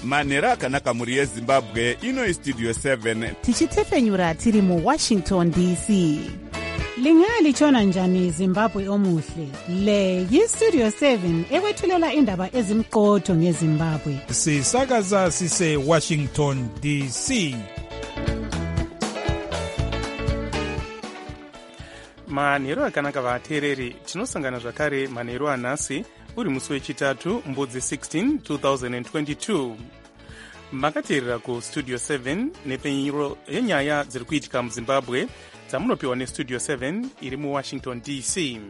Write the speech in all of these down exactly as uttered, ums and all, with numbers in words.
manhero akanaka mhuri yezimbabwe. Ino Studio seven tichitefenyura tiri muwashington D C. Lingalitshona njani Zimbabwe omuhle? Le yiStudio seven ekwethulela indaba ezimqotho ngeZimbabwe. Sisakaza sise Washington D C. Manhero akanaka vateereri, tinosangana zvakare manhero anhasi uri musi wechitatu mbudzi sixteen two thousand twenty-two. Makateerera kuStudio seven nepenyuro yenyaya dziri kuitika muZimbabwe dzamunopiwa neStudio seven iri muWashington D C.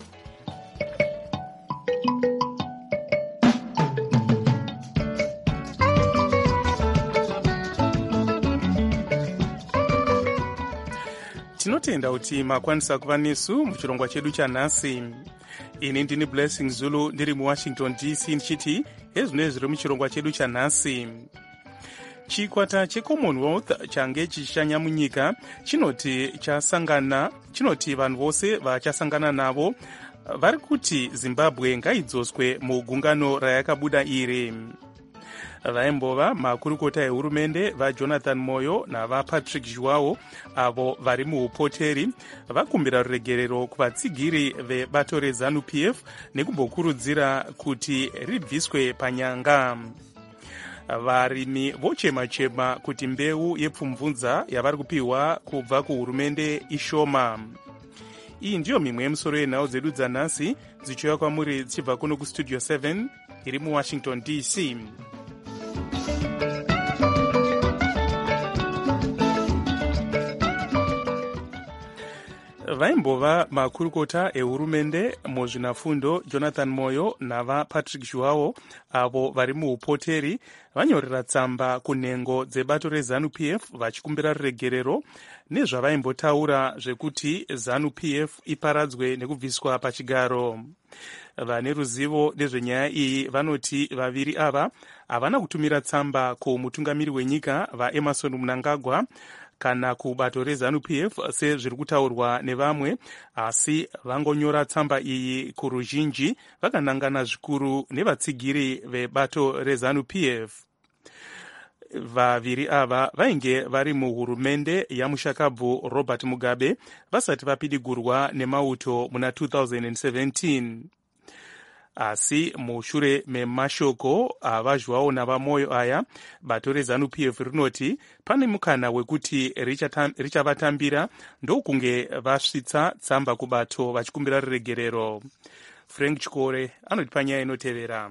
Tinotenda kuti makwanisa kuva nesu muchirongwa chedu chanhasi. Ini ndini Blessing Zulu ndiri muWashington D C ndichiti ezvinenge zviri muchirongwa chedu chanhasi. Chikwata cheCommonwealth change chichishanya munyika chinoti chasangana chinoti vanhu vose vachasangana navo vari kuti Zimbabwe ngaidzoswe mugungano rayakabuda iri. Vaimbova makurukota ehurumende vaJonathan Moyo navaPatrick Zhuwao avo vari muupoteri vakumbira ruregerero kuvatsigiri vebato reZANU-P F nekumbokurudzira kuti ribviswe panyanga. Varimi vochema-chema kuti mbeu yepfumvudza yavari kupiwa kubva kuhurumende ishoma. Iyi ndiyo mimwe yemusoro yenhau dzedu dzanhasi dzichiuya kwamuri dzichibva kuno kuStudio seven iri muWashington D C. Vaimbova makurukota ehurumende muzvinafundo Jonathan Moyo navaPatrick Zhuwao avo vari muupoteri vanyorera tsamba kunhengo dzebato reZANU-P F vachikumbira ruregerero nezvavaimbotaura zvekuti ZANU-P F iparadzwe nekubviswa pachigaro. Vane ruzivo nezvenyaya iyi vanoti vaviri ava havana kutumira tsamba kumutungamiri wenyika vaEmerson Mnangagwa kana kubato reZANU-P F sezviri kutaurwa nevamwe, asi vangonyora tsamba iyi kuruzhinji vakanangana zvikuru nevatsigiri vebato reZANU-P F. Vaviri ava vainge vari muhurumende yamushakabvu Robert Mugabe vasati vapidigurwa nemauto muna two thousand seventeen. Asi mushure memashoko avazhuwawo navamoyo aya, bato reZANU-P F rinoti pane mukana wekuti richavatambira ndokunge vasvitsa tsamba kubato vachikumbira ruregerero. Frank Chikore anoti panyaya inotevera.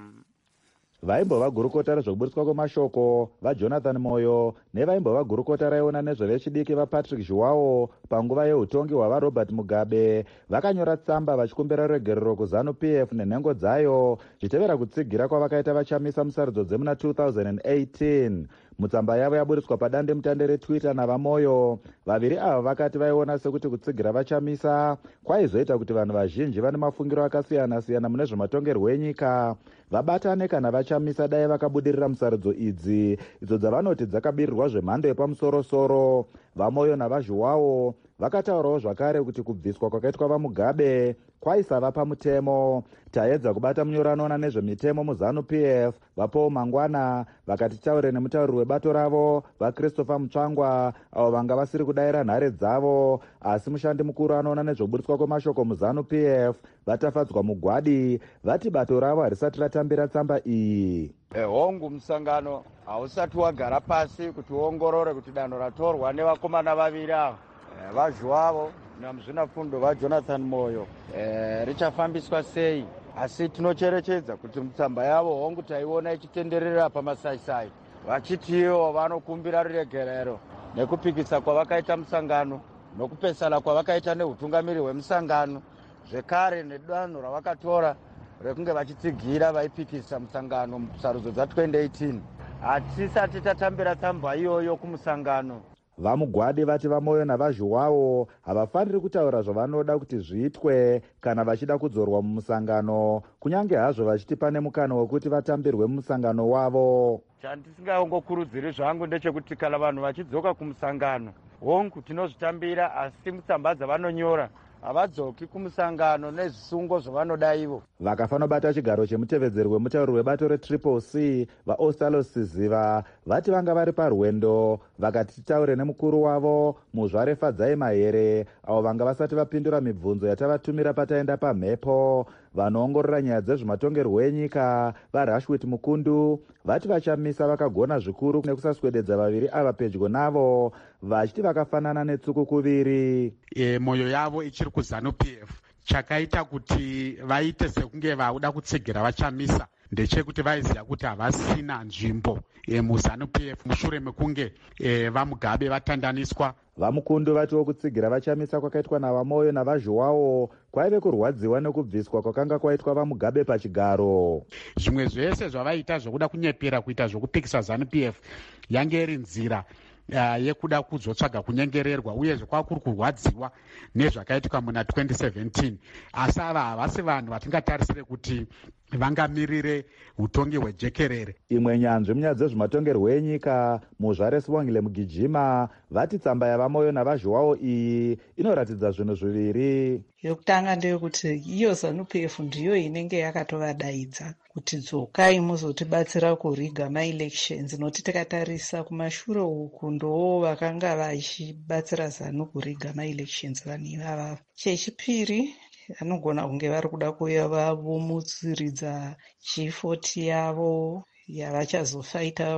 Vaimbova gurukota rezvokuburitswa kwemashoko vaJonathan Moyo nevaimbova gurukota raiona nezvevechidiki vaPatrick Zhuwao panguva yeutongi hwavaRobert Mugabe vakanyora tsamba vachikumbira ruregerero kuZANU-P F nenhengo dzayo zvichitevera kutsigira kwavakaita vachamisa musarudzo dzemuna two thousand eighteen. Mutsamba yavo yaburitswa padande mutande reTwitter navaMoyo, vaviri ava vakati vaiona sekuti kutsigira vachamisa kwaizoita kuti vanhu vazhinji vane mafungiro akasiyana-siyana mune zvematongerwo enyika vabatane kana vachamisa dai vakabudirira musarudzo idzi idzo dzavanoti dzakabirirwa zvemhando yepamusoro-soro. VaMoyo navaZhuwao vakataurawo zvakare kuti kubviswa kwakaitwa vaMugabe kwaisava pamutemo. Taedza kubata munyoranona nezvemitemo muZANU-P F vaPaul Mangwana vakati taure nemutauriri webato ravo vaChristopher Mutsvangwa avo vanga vasiri kudayira nhare dzavo, asi mushandi mukuru anoona nezvoburitswa kwemashoko muZANU-P F vatafadzwa mugwadi vati bato ravo harisati ratambira tsamba iyi. Hongu musangano hausati wagara pasi kuti uongorore kuti danho ratorwa nevakomana vaviri ava vaZhuwao namuzvinafundo vaJonathan Moyo e, richafambiswa sei. Asi tinocherechedza kuti mutsamba yavo hongu taiona ichitenderera pamasaisai vachitiwo vanokumbira ruregerero nekupikisa kwavakaita musangano nokupesana kwavakaita neutungamiri hwemusangano, zvekare nedanho ravakatora rekunge vachitsigira vaipikisa musangano musarudzo dza twenty eighteen. Hatisati tatambira tsamba iyoyo kumusangano. Vamugwadi vati vaMoyo navaZhuwao havafaniri kutaura zvavanoda kuti zviitwe kana vachida kudzorwa mumusangano, kunyange hazvo vachiti pane mukana wekuti vatambirwe mumusangano wavo. Chandisingaongokurudziri zvangu ndechekuti kana vanhu vachidzoka kumusangano hongu tinozvitambira, asi mutsamba dzavanonyora havadzoki kumusangano nezvisungo zvavanoda ivo. vakafanobata chigaro chemutevedzeri wemutauri webato retriple c vaostalo siziva vati vanga vari parwendo vakati titaure nemukuru wavo muzvare Fadzai Mahere avo vanga vasati vapindura mibvunzo yatavatumira pataenda pamhepo. vanoongorora nyaya dzezvematongerwo enyika vaRashwit Mukundu vati vachamisa vakagona zvikuru nekusaswededza vaviri ava pedyo navo vachiti vakafanana netsuku kuviri. E, mwoyo yavo ichiri kuZANU P F. chakaita kuti vaite sekunge vauda kutsegera vachamisa ndechekuti vaiziva kuti havasina nzvimbo e, muZANU P F mushure mekunge e, vaMugabe vatandaniswa. vaMukundu vatiwo kutsigira vachamisa kwakaitwa navamoyo navaZhuwawo kwaive kurwadziwa nekubviswa kwakanga kwaitwa vaMugabe pachigaro. Zvimwe zvese zvavaita zvokuda kunyepera kuita zvokupikisa ZANU P F yange iri nzira Uh, yekuda kuzotsvaga kunyengererwa uyezve kwakuri kurwadziwa nezvakaitika muna twenty seventeen asi ava havasi vanhu vatingatarisire kuti vangamirire utongi hwejekerere. imwe nyanzvi munyaya dzezvematongerwo enyika muzvare Sibongile Mugijima vati tsamba yavamoyo navaZhuwawo iyi inoratidza zvinhu zviviri. yokutanga ndeyekuti iyo ZANU P F ndiyo inenge yakatovadaidza kuti dzokai muzotibatsira kuriga maelections, noti tikatarisa kumashure uku ndo vakanga vachibatsira ZANU kuriga maelections vanhu ivava. chechipiri anogona kunge vari kuda kuuya vavomutsiridza chifoti yavo yavachazofaita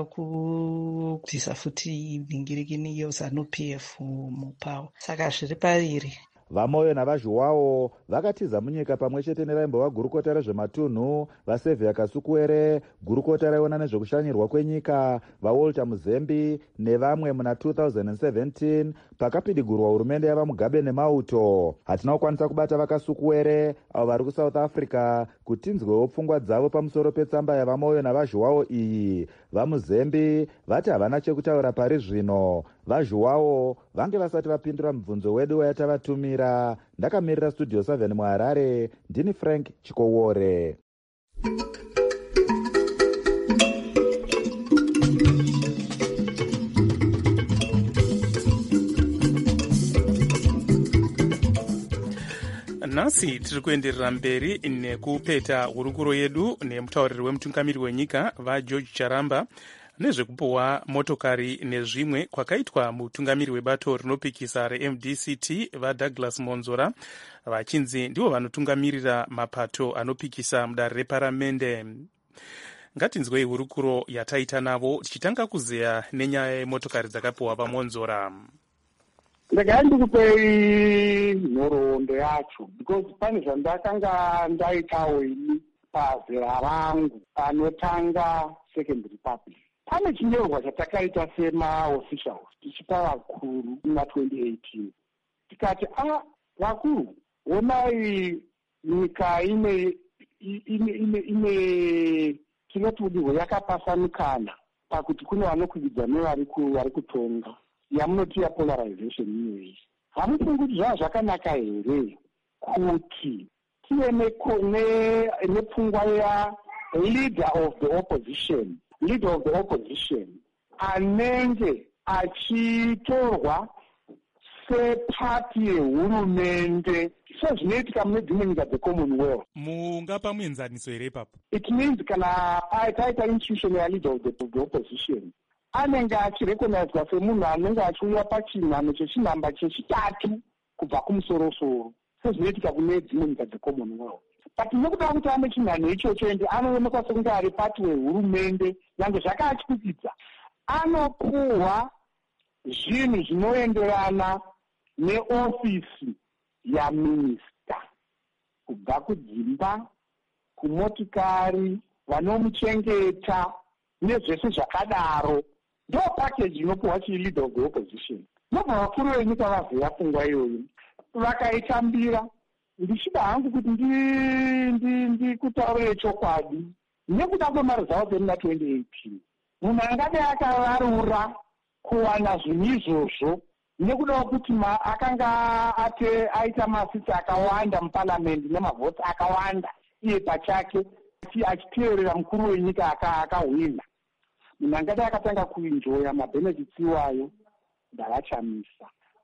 kubvisa futi ningirikini iyo ZANU P F mupawo. saka zviri paviri. vamoyo navaZhuwawo vakatiza munyika pamwe chete nevaimbova gurukota rezvematunhu vaSevhia Kasukuwere, gurukota raiona nezvekushanyirwa kwenyika vaWalter Muzembi nevamwe muna two thousand seventeen pakapidigurwa hurumende yavaMugabe nemauto. hatina kukwanisa kubata vaKasukuwere avo vari kuSouth Africa kuti tinzwewo pfungwa dzavo pamusoro petsamba yavamoyo navaZhuwawo iyi. vaMuzembi vati havana chekutaura pari zvino. vaZhuwawo vange vasati vapindura mubvunzo wedu wayatavatumira. ndakamirira studio seven muHarare ndini Frank Chikowore. nhasi tiri kuenderera mberi nekupeta hurukuro yedu nemutauriri wemutungamiri wenyika vaGeorge Charamba nezvekupuhwa motokari nezvimwe kwakaitwa mutungamiri webato rinopikisa reM D C T vaDouglas Monzora vachinzi ndivo vanotungamirira mapato anopikisa mudare reparamende. ngatinzwei hurukuro yataita navo tichitanga kuzeya nenyaya yemotokari dzakapuhwa paMonzora. Ndega ndikupei nhoroondo yacho because pane zvandakanga ndaitawo ini pazera rangu anotanga Second Republic. pane chinyorwa chatakaita semaofficials tichipa vakuru muna twenty eighteen tikati a vakuru onai nyika ine ine ine ine chinotudihwa yakapasanukana pakuti kune vanokwidza nevari vari kutonga yamunoti ya polarization iyoyi. hamufungi kuti zvava zvakanaka here kuti tive nepfungwa ya leader of the opposition leader of the opposition anenge achitorwa sepati yehurumende sezvinoitika mune dzimwe nyika dzeCommonwealth. mungapa muenzaniso here ipapo? It means kana taita institution ya leader of the, of the opposition anenge achirecognizwa semunhu anenge achiuya pachinhano chechinhamba chechitatu kubva kumusorosoro sezvinoitika kune dzimwe nyika dzeCommonwealth. But nekuda kuti ane chinhano ichocho ende anoonekwa sekunge ari pati wehurumende yange zvakachikwikidza anopuhwa zvinhu zvinoenderana neofisi yaminista kubva kudzimba kumotikari vanomuchengeta nezvese zvakadaro ndo package inopuhwa chileader of the opposition. nobva vakuru venyika vavheya pfungwa iyoyo vakaitambira. ndichida hangu kuti ndikutaurire chokwadi nekuda kwemarezauti emuna twenty eighteen munhu angadai akavarura kuwana zvinhu izvozvo nekuda kwekuti akanga ate aita masiti akawanda muparamendi nemavhoti akawanda iye pachake achiteerera mukuru wenyika akahwina. munhu angadai akatanga kuinjoya mabhenefits iwayo ndavachamisa.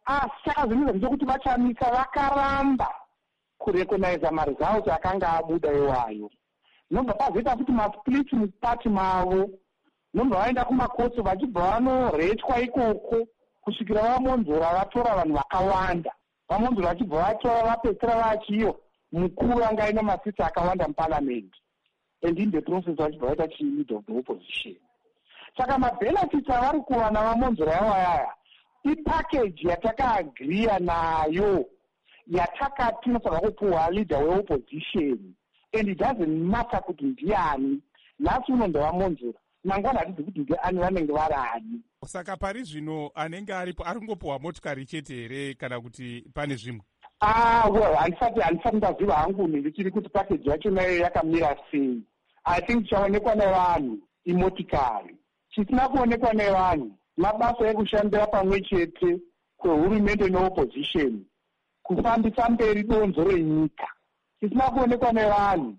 asi chakazonetsa ndechekuti vachanyika vakaramba kurekonaiza maresults akanga abuda iwayo. Nobva pazoita kuti masplit mukati mavo, nobva vaenda kumakotsi vachibva vanoretwa ikoko kusvikira vamonzora vatora vanhu vakawanda. Vamonzora vachibva vatora vapedzisira vachiyo mukuru anga aina masitsi akawanda muparliament. And in the process vachibva vaita chileader of the opposition. Saka mabenefits avari kuwana vamonzora yavo yaya ipackage yatakaagriya nayo yatakati inofanira kupuhwa leader weopposition, and it doesn't matter kuti ndiani. Nhasi uno ndavamonzora, mangwana hatidzi kuti ndiani vanenge vari ani. Saka pari zvino anenge aripo ari kungopuhwa motikari chete here kana kuti pane zvimwe? Ah, well, handisati handisati ndaziva hangu ndichiri kuti package yachona iyo yakamira sei. I think chaonekwa nevanhu imotikari, chisina kuonekwa nevanhu mabasa ekushandira pamwe chete kwehurumende neopposition kufambisa mberi donzo renyika. Chisina kuonekwa nevanhu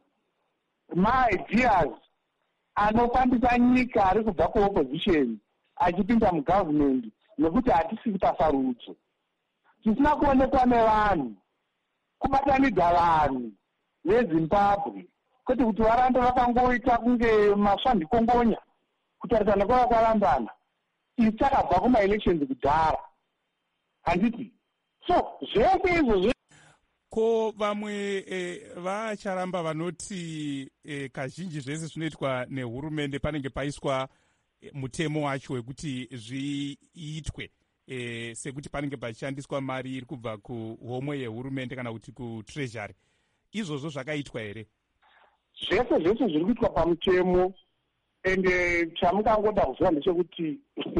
maideas anofambisa nyika ari kubva kuopposition achipinda mugovernment nekuti hatisi kuita sarudzo. Chisina kuonekwa nevanhu kubatanidza vanhu vezimbabwe kwete kuti varande vakangoita kunge masvandikongonya kutarisana kwava kwarambana. Isi takabva kumaelections kudhara, handiti? So zvese izvozvo. Ko vamwe eh, vacharamba vanoti eh, kazhinji zvese zvinoitwa nehurumende panenge paiswa eh, mutemo wacho wekuti zviitwe eh, sekuti panenge pachishandiswa mari iri kubva kuhomwe yehurumende kana kuti kutreasury. Izvozvo zvakaitwa here? Zvese zvese zviri kuitwa pamutemo, ende chamukangoda kuziva ndechekuti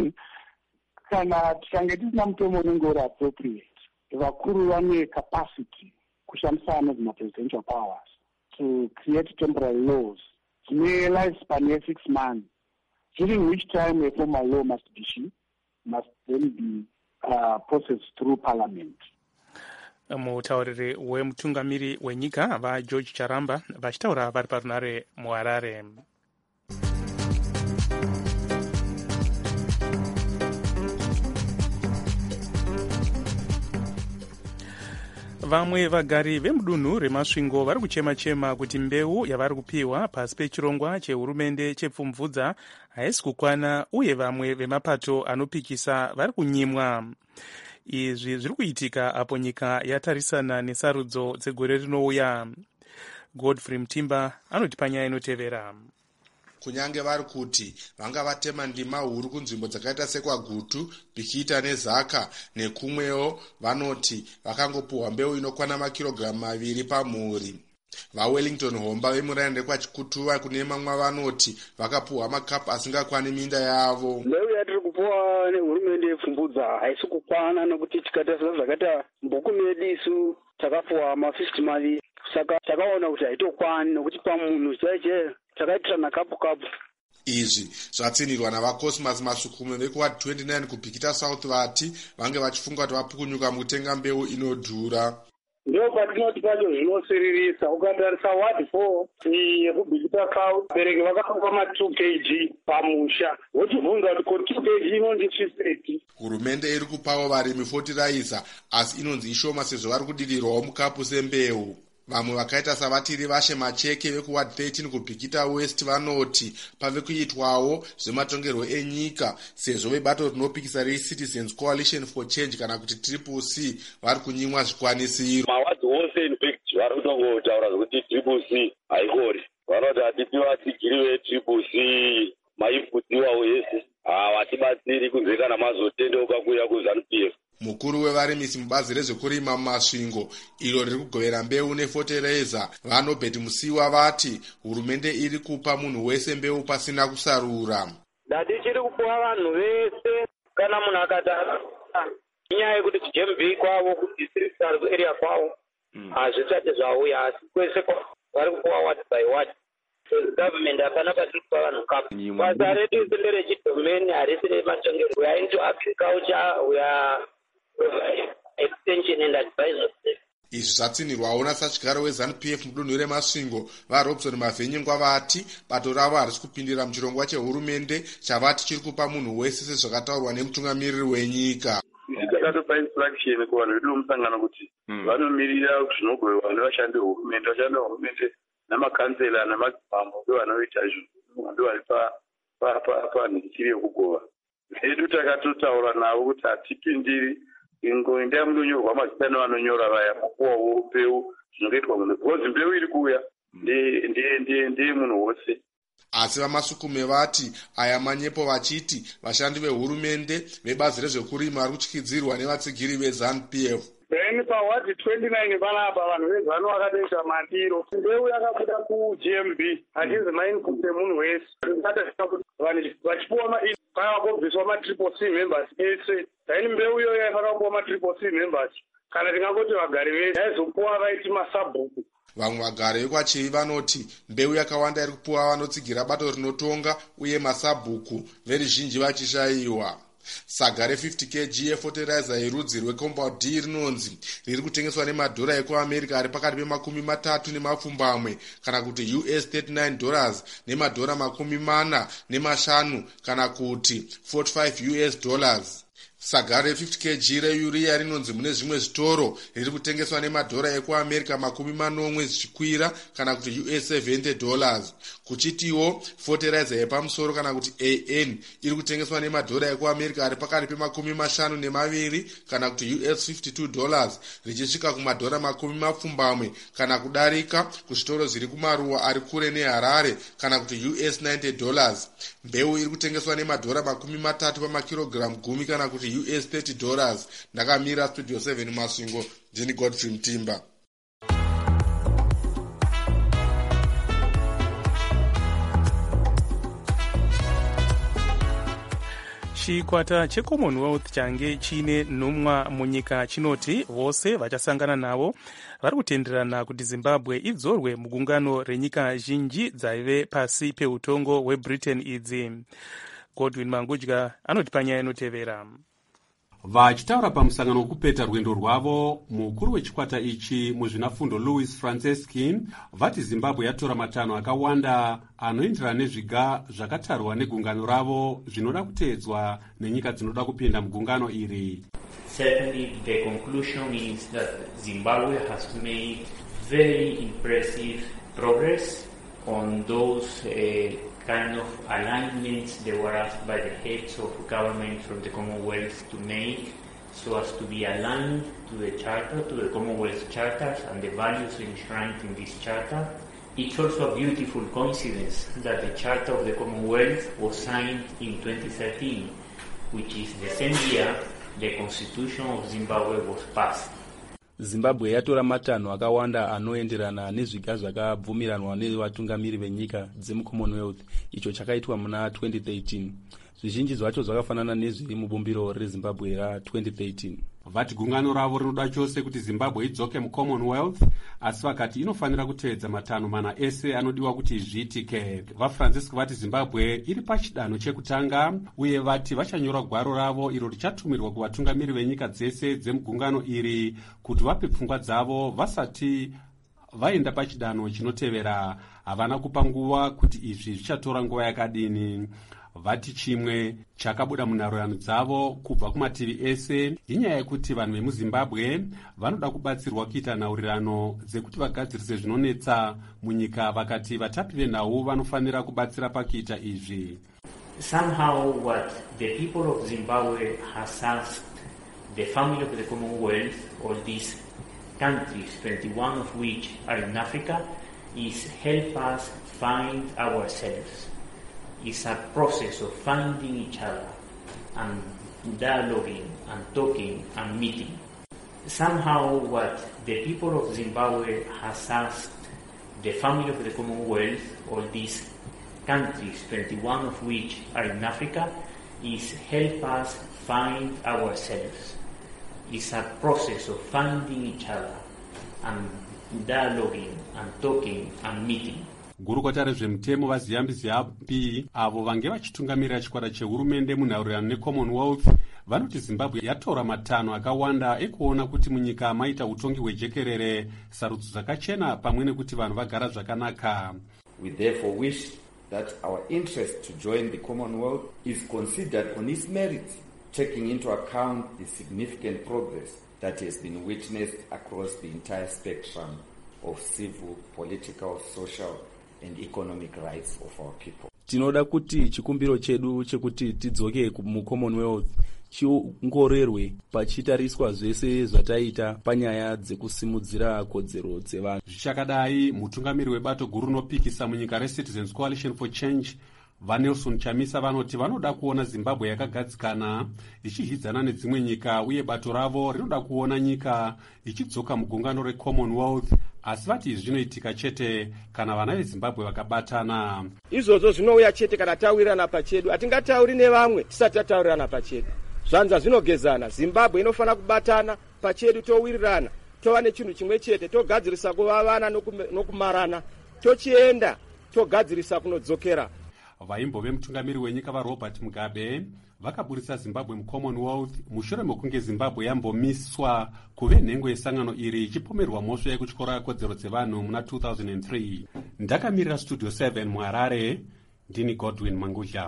kana tikange tisina mutemo unenge uri appropriate, vakuru vane capacity kushandisana nezvimapresidential powers to create temporary laws dzine lifespan ye-six months, during which time a formal law must be must then be uh, processed through parliament. Mutauriri wemutungamiri wenyika vaGeorge Charamba vachitaura vari parunare muHarare. Vamwe vagari vemudunhu remasvingo vari kuchema-chema kuti mbeu yavari kupiwa pasi pechirongwa chehurumende chepfumvudza haisi kukwana, uye vamwe vemapato anopikisa vari kunyimwa. Izvi zviri kuitika apo nyika yatarisana nesarudzo dzegore rinouya. Godfrey Mtimba anoti panyaya inotevera. Kunyange vari kuti vanga vatema ndima huru kunzvimbo dzakaita sekwaGutu, Bikita neZaka nekumwewo, vanoti vakangopuhwa mbeu inokwana makirogiramu maviri pamhuri. VaWellington Homba vemurayende kwachikutuva kune mamwe vanoti vakapuhwa makapu asingakwani minda yavo. Mbeu yatiri kupuhwa nehurumende yepfumvudza haisi kukwana, nekuti tikatarisa zvakaita mbuku medu isu takapuhwa mafifty maviri, saka takaona kuti haitokwani nekuti pamunhu chaiche takaitira nakapu kapu. Izvi zvatsinirwa navaCosmas Masukume vekuward twenty-nine kuBikita South vati vange vachifunga kuti vapukunyuka mukutenga mbeu inodhura. Ndo patinoti pacho zvinosiririsa. Ukatarisa ward four yekuBikita South bereki vakapuwa ma two kilograms pamusha, wochibvunza kuti ko two kilograms inonzi swiseti. Hurumende iri kupawo varimi fertilizer asi inonzi ishoma sezvo vari kudidirwawo mukapu sembeu. Vamwe vakaita savatiri Vashe Macheke vekuward thirteen kuBikita West vanoti pave kuitwawo zvematongerwo enyika sezvo vebato rinopikisa reCitizens Coalition for Change kana kuti Triple C vari kunyimwa zvikwanisiro. Mawadzi ose infact vari kutongotaura zvokuti Triple C haikori, vanoti hatipiwa sigiri veTriple C maibvudziwawo yese hawatibatsiri kunze kana mazotendeuka kuuya kuZANU P F. Mukuru wevarimisi mubazi rezvekurima mumasvingo iro riri kugovera mbeu nefotereza vaNobert Musiwa vati hurumende iri kupa munhu wese mbeu pasina kusarura. Datichiri kupuwa vanhu vese kana munhu akadara inyaya yekuti kuJembe kwavo kudistrict area kwavo hazvisati zvauya, asi kwese vari kupuwa ward by ward. Government hapana patiri kupa vanhu kapu. Basa redu isi nderechidomeni harisi rematongero. We are into agriculture, we are extension and advisory. Izvi zvatsinirwawo nasatyigaro weZANU P F mudunhu remasvingo vaRobson Mavhenyengwa vati bato ravo harisi kupindira muchirongwa chehurumende chavati chiri kupa munhu wese sezvakataurwa nemutungamiriri wenyika. takatopa instruction kuvanhu vedu vomusangano kuti vanomirira zvinogwewa nevashandi vehurumende vashandi vehurumende namakansela namadzimambo ndovanoita izvo ndovali panhikiri yekugova. Edu takatotaura navo kuti hatipindiri ingoenda munonyorwa mazita nevanonyora vaya kupuwawo mbeu zvinoitwa munhu because mbeu iri kuuya ndeye munhu wose. Asi vamasukume vati aya manyepo vachiti vashandi vehurumende vebazi rezvekurima vari kutyidzirwa nevatsigiri veZANU-P F. Then pawadi twenty-nine panapa vanhu vezanu vakadoisa mandiro mbeu yakabuda kuG M B hatizi mainput emunhu wese vanhu vachipuwa maini pakakobviswa matriple C members ese then mbeu iyoyo yafakapuwa matriple C members kana tingangoti vagari vese aizopuwa vaiti masabhuku. Vamwe vagari vekwaChei vanoti mbeu yakawanda iri kupuwa vanotsigira bato rinotonga uye masabhuku veruzhinji vachishayiwa. Saga re-fifty kilograms yefertilizer yerudzi rweCompound D rinonzi riri kutengeswa nemadhora ekuAmerica ari pakati pemakumi matatu nemapfumbamwe kana kuti U S thirty-nine dollars nemadhora makumi mana nemashanu kana kuti forty-five U S dollars. Saga re-fifty kilograms reurea rinonzi mune zvimwe zvitoro riri kutengeswa nemadhora ekuAmerica makumi manomwe zvichikwira kana kuti U S seventy dollars. Kuchitiwo fertilizer yepamusoro kana kuti A N iri kutengeswa nemadhora ekuAmerica ari pakati pemakumi mashanu nemaviri kana kuti U S fifty-two dollars richisvika kumadhora makumi mapfumbamwe kana kudarika kuzvitoro zviri kumaruwa ari kure neHarare kana kuti U S ninety dollars. Mbeu iri kutengeswa nemadhora makumi matatu pamakirogiramu gumi kana kuti U S thirty dollars. Ndakamira Studio seven Masvingo, ndini Godfrey Mtimba. Chikwata cheCommonwealth change chine nhumwa munyika chinoti vose vachasangana navo vari kutenderana kuti Zimbabwe idzorwe mugungano renyika zhinji dzaive pasi peutongo hweBritain idzi. Godwin Mangudya anoti panyaya inotevera. Vachitaura pamusangano wokupeta rwendo rwavo, mukuru wechikwata ichi muzvinafundo Louis Franceski vati Zimbabwe yatora matanho akawanda anoenderana nezviga zvakatarwa negungano ravo zvinoda kuteedzwa nenyika dzinoda kupinda mugungano iri. Certainly the conclusion is that Zimbabwe has made very impressive progress on those uh, kind of alignments they were asked by the heads of government from the Commonwealth to make so as to be aligned to the charter, to the Commonwealth charters and the values enshrined in this charter. It's also a beautiful coincidence that the Charter of the Commonwealth was signed in twenty thirteen, which is the same year the Constitution of Zimbabwe was passed. Zimbabwe yatora matanho akawanda anoenderana nezviga zvakabvumiranwa nevatungamiri venyika dzemuCommonwealth icho chakaitwa muna twenty thirteen. Zvizhinji zvacho zvakafanana nezviri mubumbiro reZimbabwe ra-twenty thirteen. Vati gungano ravo rinoda chose kuti Zimbabwe idzoke muCommonwealth, asi vakati inofanira kuteedza matanho mana ese anodiwa kuti zviitike. VaFrancisco vati Zimbabwe iri pachidanho chekutanga uye vati vachanyora gwaro ravo iro richatumirwa kuvatungamiri venyika dzese dzemugungano iri kuti vape pfungwa dzavo vasati vaenda pachidanho chinotevera. Havana kupa nguva kuti izvi zvichatora nguva yakadini. Vati chimwe chakabuda munhoroondo dzavo kubva kumativi ese inyaya yekuti vanhu vemuZimbabwe vanoda kubatsirwa kuita nhaurirano dzekuti vagadzirise zvinonetsa munyika. Vakati vatapi venhau vanofanira kubatsira pakuita izvi. Somehow what the people of Zimbabwe has asked the family of the Commonwealth, all these countries, twenty-one of which are in Africa, is help us find ourselves. It's a process of finding each other and dialoguing and talking and meeting. Somehow what the people of Zimbabwe has asked the family of the Commonwealth, all these countries, twenty-one of which are in Africa, is help us find ourselves. It's a process of finding each other and dialoguing and talking and meeting. Gurukota rezvemutemo vaZiyambi Ziyambi avo vange vachitungamirira chikwata chehurumende munhaurirano neCommonwealth vanoti Zimbabwe yatora matanho akawanda ekuona kuti munyika maita utongi hwejekerere, sarudzo dzakachena pamwe nekuti vanhu vagara zvakanaka. We therefore wish that our interest to join the Commonwealth is considered on its merits taking into account the significant progress that has been witnessed across the entire spectrum of civil, political, social and economic rights of our people. Tinoda kuti chikumbiro chedu chekuti tidzoke muCommonwealth chingorerwe pachitariswa zvese zvataita panyaya dzekusimudzira kodzero dzevanhu. Zvichakadai, mutungamiri webato guru rinopikisa munyika reCitizens Coalition for Change vaNelson Chamisa vanoti vanoda kuona Zimbabwe yakagadzikana ichizhidzana nedzimwe nyika, uye bato ravo rinoda kuona nyika ichidzoka mugungano reCommonwealth, asi vati izvi zvinoitika chete kana vana veZimbabwe vakabatana. Izvozvo zvinouya chete kana tawirirana pachedu. Hatingatauri nevamwe tisati tatawirirana pachedu. Zvanza zvinogezana. Zimbabwe inofana kubatana pachedu, towirirana, tova nechinhu chimwe chete, togadzirisa kuvavana nokumarana, tochienda togadzirisa kunodzokera. Vaimbove mutungamiri wenyika vaRobert Mugabe vakaburisa Zimbabwe muCommonwealth mushure mekunge Zimbabwe yambomiswa kuve nhengo yesangano iri ichipomerwa mhosva yekutyora kodzero dzevanhu muna two thousand three. Ndakamirira Studio seven muHarare, ndini Godwin Mangudla.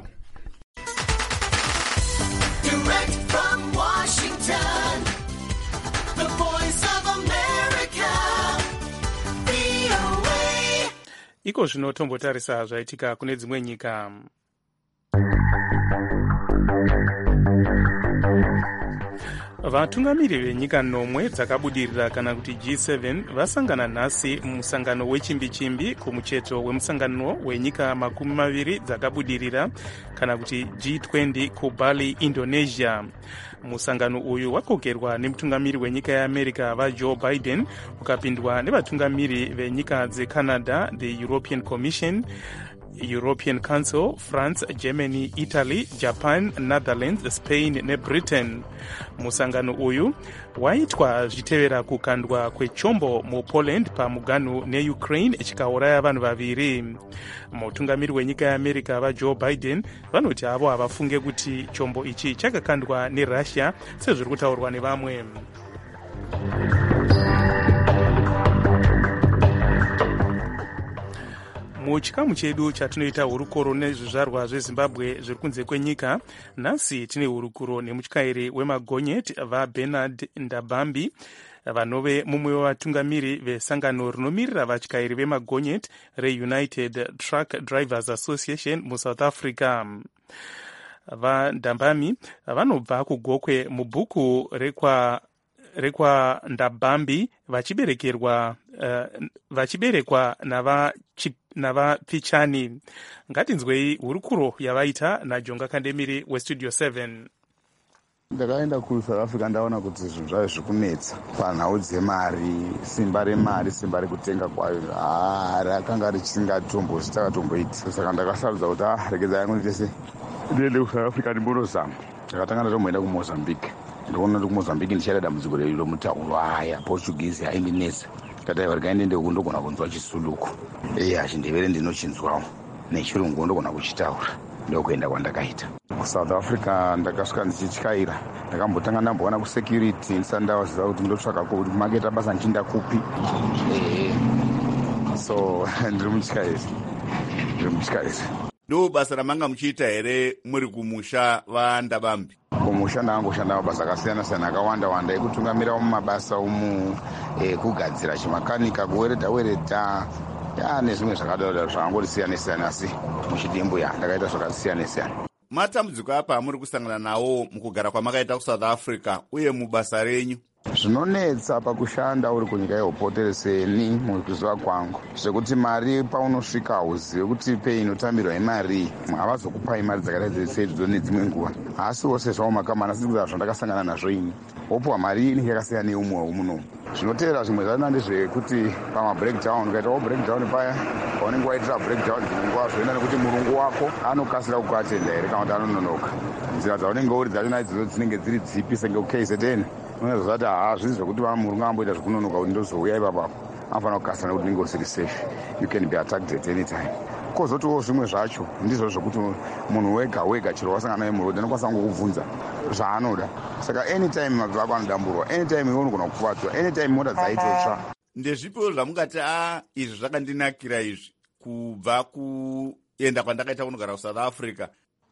Direct from Washington, the voice of America, V O A. Iko zvino tombotarisa zvaitika kune dzimwe nyika. Vatungamiri venyika nomwe dzakabudirira kana kuti G seven vasangana nhasi musangano wechimbi-chimbi kumucheto wemusangano wenyika makumi maviri dzakabudirira kana kuti G twenty kuBali, Indonesia. Musangano uyu wakogerwa nemutungamiri wenyika yeAmerica vaJoe Biden, ukapindwa nevatungamiri venyika dzeCanada, the European Commission, European Council, France, Germany, Italy, Japan, Netherlands, Spain neBritain. Musangano uyu waitwa zvichitevera kukandwa kwechombo muPoland pamuganhu neUkraine chikauraya vanhu vaviri. Mutungamiri wenyika yeAmerica vaJoe Biden vanoti avo havafunge kuti chombo ichi chakakandwa neRussia sezviri kutaurwa nevamwe. Muchikamu chedu chatinoita hurukuro nezvizvarwa zveZimbabwe zviri kunze kwenyika, nhasi tine hurukuro nemutyairi wemagonyeti vaBernard Ndabambi vanove mumwe wevatungamiri vesangano rinomirira vatyairi vemagonyeti reUnited Truck Drivers Association muSouth Africa. VaNdabambi vanobva kugokwe mubhuku rekwa rekwa Ndabambi vachiberekerwa uh, vachiberekwa nava navaPichani. Ngatinzwei hurukuro yavaita naJonga Kandemiri weStudio seven. Ndakaenda kuSouth Africa ndaona kuti zvinhu zvaive zvikunetsa panhau dzemari, simba remari, simba rekutenga kwayo ah rakanga risingatombosi takatomboiti. Saka ndakasarudza kuti ah rekedza yangu ndese ndiende kuSouth Africa ndimbonozama. Ndakatanga ndatomboenda kuMozambique. Ndinoona kuti kuMozambique ndichaida dambudziko romutauro aya Portuguese haindinetsa. Kataiva rikaendende uku ndogona kunzwa Chisuluku. Eya Chindevere ndinochinzwawo, nechirungu ndogona kuchitaura. Ndokuenda kwandakaita. KuSouth Africa ndakasvika ndichityaira. Ndakambotanga ndamboona kusecurity ndisati ndaziva kuti ndotsvaka kuti maketa basa ndichinda kupi. So ndiri mutyairi. Ndiri mutyairi. Ndo basa ramanga muchiita here muri kumusha vaNdabambi? Kumusha ndangoshanda mabasa akasiyana-siyana akawanda wanda ekutungamira mumabasa umu ekugadzira chimakanika, kuweredha weredha ya nezvimwe zvakadaro zvangosiyana-siyana, asi muchidimbu ya ndakaita zvakasiyana-siyana. Matambudziko apa muri kusangana nawo mukugara kwamakaita kuSouth Africa uye mubasa renyu? Zvinonetsa pakushanda uri kunyika yehopotereseni mukuziva kwangu zvekuti mari paunosvika uzive kuti pei inotambirwa imari, havazokupai mari dzakaita seidzo nedzimwe nguva. Asi wose zvavo makamana asikuziva zvandakasangana nazvo ini, wopuwa mari inenge yakasiyana neumwe muno. Zvinotevera zvimwe zvana ndezvekuti pamabreakdown, ukaitawo breakdown paya paunenge waitira breakdown dzimwe nguva zvoenda nekuti murungu wako anokasira kukuatenda here kana kuti anononoka. Nzira dzaunenge uri dzachona idzodzo dzinenge dziri dzipi senge kuK Z N unozvati haa zvizi zvekuti murungu amboita zvekunonoka kuti ndozouya ipapapo anofanira kukasira nekuti unenge usiri safe, you can be attacked at any time. Kozotiwo zvimwe zvacho ndizvo zvokuti munhu wega wega chero wasangana naye murodhi anokwanisa kungokubvunza zvaanoda. Saka anytime mabvi ako anodamburwa, anytime iwe unogona kukuvadzwa, anytime mota dzaitotsva. Ndezvipiwo zvamungati a izvi zvakandinakira izvi kubva kuenda kwandakaita kunogara kuSouth Africa?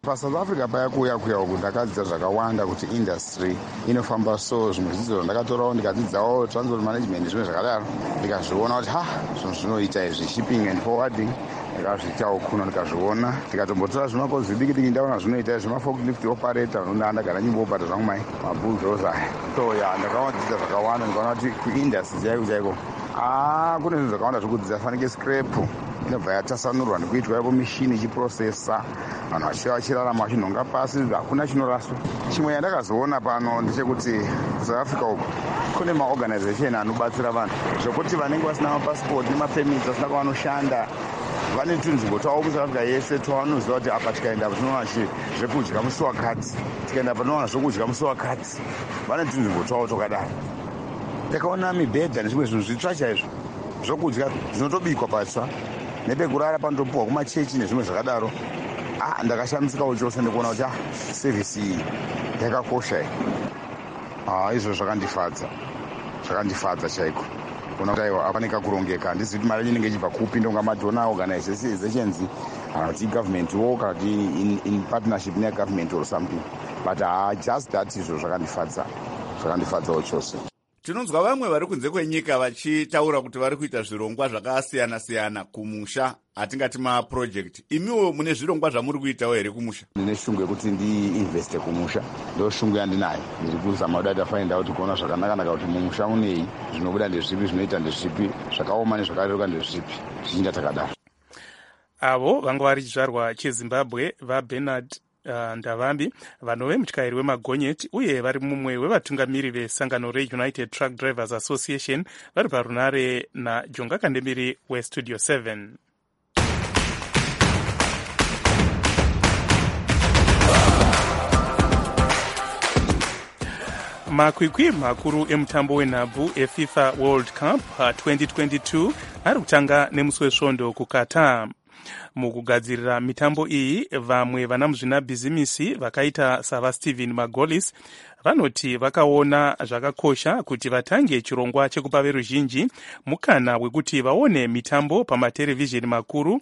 pasouth africa paya kuuya kuya uku ndakadzidza zvakawanda kuti industry inofamba so zvimwe zvidzidzo zvandakatorawo ndikadzidzawo transport management zvimwe zvakadaro ndikazviona kuti ha zvinhu zvinoita izvi shipping and forwarding ndikazviitawo kuno ndikazviona ndikatombotora zvimakozi zvidiki diki ndaona zvinoita zvemaforklift operator unonda ndagara nyimbobata zvangu mai mabulldozer so ya ndakaodzidza zvakawanda ndikaona kuti kuindustry chaiko chaiko ah kune zvinhu zvakawanda zvekudzidza fanike scrap inobva yatasanurwa nekuitwa yako mishini ichiprocessa vanhu vachiva vachirarama vachinhonga pasi hakuna chinoraswa. Chimwe yandakazoona pano ndechekuti South Africa uku kune maorganization anobatsira vanhu zvokuti vanenge vasina mapasipoti nemapemits vasina kwavanoshanda vane tunzvimbo twavo muSouth Africa yese twavanoziva kuti apa tikaenda pa tinowana zvekudya musi wakati tikaenda pa tinowana zvokudya musi wakati vane tunzvimbo twavo twakadaro. Takaona mibhedha nezvimwe zvinhu zvitsva chaizvo zvokudya zvinotobikwa patsva nepekurara panotopuwa kumachechi nezvimwe zvakadaro. Ah, ndakashamisikawo chose ndikuona kuti ah sevhisi iyi yakakosha iyi. Ah, izvo zvakandifadza zvakandifadza chaiko kuona kuti aiwa apane kakurongeka. Handisi kuti mari inenge ichibva kupi ndonga madona organizations kana kuti governmentwo kana kuti in, in partnership negovernment or something, but ah, just that izvo zvakandifadza zvakandifadzawo chose. Tinonzwa vamwe vari kunze kwenyika vachitaura kuti vari kuita zvirongwa zvakasiyana-siyana kumusha atingati maproject. Imiwo mune zvirongwa zvamuri kuitawo here kumusha? Ndine shungu yekuti ndiinveste kumusha, ndo shungu yandinayo. Ndiri kuzama kuti atafainda kuti kuona zvakanaka kuti mumusha munei, zvinobuda ndezvipi, zvinoita ndezvipi, zvakaoma nezvakareruka ndezvipi, zvichinda takadaro. Avo vanga vari chizvarwa cheZimbabwe vaBernard Uh, Ndavambi vanove mutyairi wemagonyeti uye vari mumwe wevatungamiri vesangano reUnited Truck Drivers Association vari parunare naJonga Kandemiri weStudio seven. Makwikwi makuru emutambo wenhabvu eFIFA World Cup twenty twenty-two ari kutanga nemusi wesvondo kuQatar. Mukugadzirira mitambo iyi vamwe vana muzvinabhizimisi vakaita savaStephen Magolis vanoti vakaona zvakakosha kuti vatange chirongwa chekupa veruzhinji mukana wekuti vaone mitambo pamaterevhizheni makuru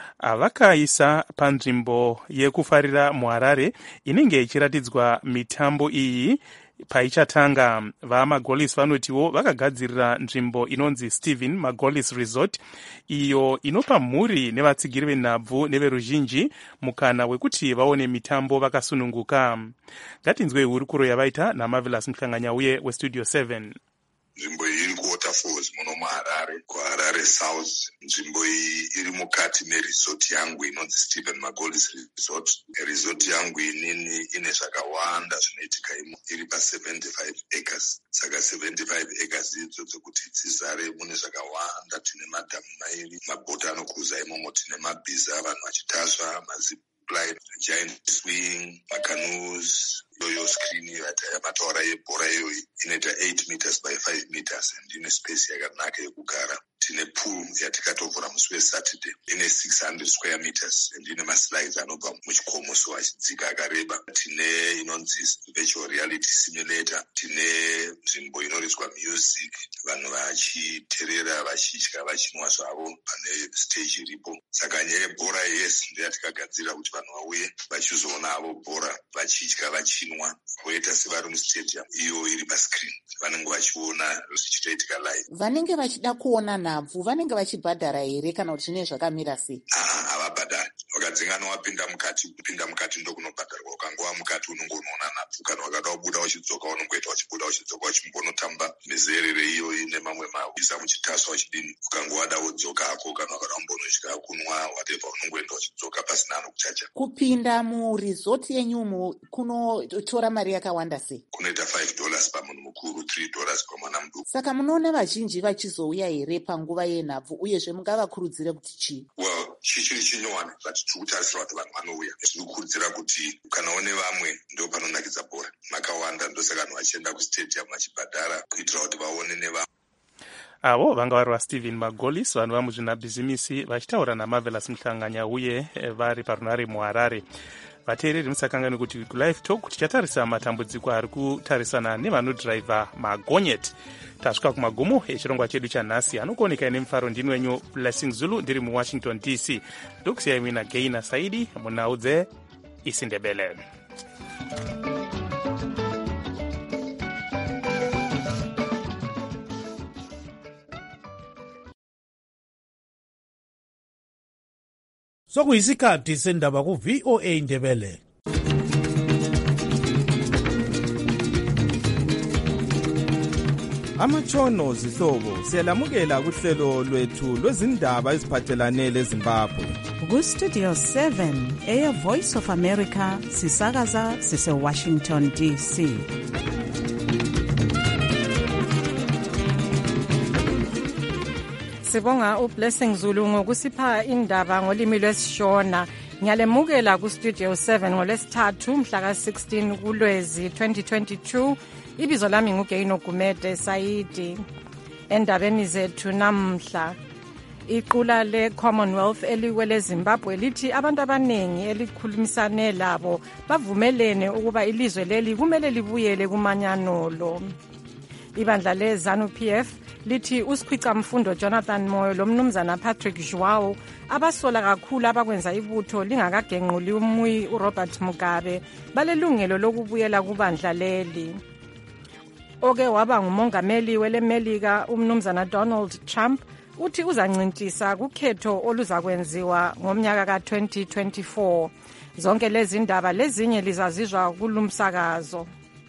avakaisa panzvimbo yekufarira muHarare inenge ichiratidzwa mitambo iyi paichatanga. VaMagolis vanotiwo vakagadzirira nzvimbo inonzi Stephen Magolis Resort iyo inopa mhuri nevatsigiri venhabvu neveruzhinji mukana wekuti vaone mitambo vakasununguka. Ngatinzwe hurukuro yavaita naMarvelous Mhlanganyauye weStudio seven. Nzvimbo iyi iri kuWaterfalls muno muHarare, kuHarare South. Nzvimbo iyi iri mukati meresort yangu inonzi Stephen Magolis Resort. Resort yangu inini ine zvakawanda zvinoitika imo, iri pa seventy-five acres. Saka seventy-five acres idzo dzokuti dzizare mune zvakawanda. Tine madhamu mairi, mabhota anokruza imomo, tine mabhiza avanhu vachitasva, mazipline, giant swing, macanoes. Yoyo screen yamataura yebhora iyoyi inoita eight meters by five meters and ine space yakanaka yekugara. Tine pool yatikatovhura musi weSaturday ine six hundred square meters and ine maslides anobva muchikomo so achidzika akareba. Tine inonzi virtual reality simulator. Tine nzvimbo inoriswa music, vanhu vachiterera vachidya vachinwa zvavo pane stage iripo. Saka nyaya yebhora yes ndoyatikagadzira kuti vanhu vauye vachizoona avo bhora vachidya vachinwa voita sevari mustadium iyo iri pascreen vanenge vachiona zvichitoitika live. Vanenge vachida kuona nhabvu vanenge vachibhadhara here kana kuti zvine zvakamira sei? Ah, havabhadhari. Wakadzingana wapinda mukati, kupinda mukati ndokunobhadharwa. Ukangova mukati unenge unoona nhabvu. Kana wakada kubuda uchidzoka unongoita uchibuda uchidzoka uchimbonotamba mizerere iyoyi nemamwe mabhiza muchitasva uchidini. Ukangowada wodzoka hako kana wakada kumbonodya kunwa whatever unongoenda uchidzoka pasina anokuchacha. Kupinda muresort yenyumu kunotora mari yakawanda sei? Kunoita five dollars pamunhu mukuru, three dollars pamwana muduku. Saka munoona vazhinji vachizouya here panguva yenhabvu uyezve mungavakurudzire kuti chii? Well, chichiri chinyowani but tikutarisira kuti vanhu vanouya. Tinokurudzira kuti kana une vamwe ndo panonakidza bhora. Makawanda ndosaka vanhu vachienda kustadium vachibhadhara kuitira kuti vaone nevamwe. Avo vanga vari vaStephen Magolis vanhu vamuzvinabhizimisi vachitaura naMarvelous Mhlanganyauye vari parunare muHarare. Vateereri musakangani kuti kulive talk tichatarisa matambudziko ari kutarisana nevanodhiraivha magonyeti. Tasvika kumagumo echirongwa chedu chanhasi anokuoneka nemufaro ndini wenyu Blessing Zulu ndiri muWashington D C. Ndokusiyai mwina Gaina Saidi munhau dze isindebele. Sokuyisikhathi sendaba ku V O A Ndebele. Amatshono zihlobo siyalamukela kuhlelo lwethu lwezindaba eziphathelane leZimbabwe. Ku Studio seven Air Voice of America sisakaza sise Washington D C. Sibonga uBlessing Zulu ngokusipha indaba ngolimi lwesishona. Ngiyalemukela ku Studio seven ngolesithathu mhla ka sixteen kuLwezi twenty twenty-two. Ibizo lami nguGeino Gumede Saidi. Endabeni zethu namhla, iqula le Commonwealth eliwele Zimbabwe lithi abantu abanengi elikhulumisane labo bavumelene ukuba ilizwe leli kumele libuyele kumanyano lo. Ibandla le ZANU P F lithi usikhwica mfundo Jonathan Moyo lomnumzana Patrick Joao abasola kakhulu abakwenza ibutho lingakagenquli umuyi uRobert Mugabe balelungelo lokubuyela kubandla leli. Oke waba ngumongameli welemelika umnumzana Donald Trump uthi uzancintisa kukhetho oluzakwenziwa ngomnyaka ka twenty twenty-four. Zonke lezi ndaba lezinye lizazizwa kulumsakazo.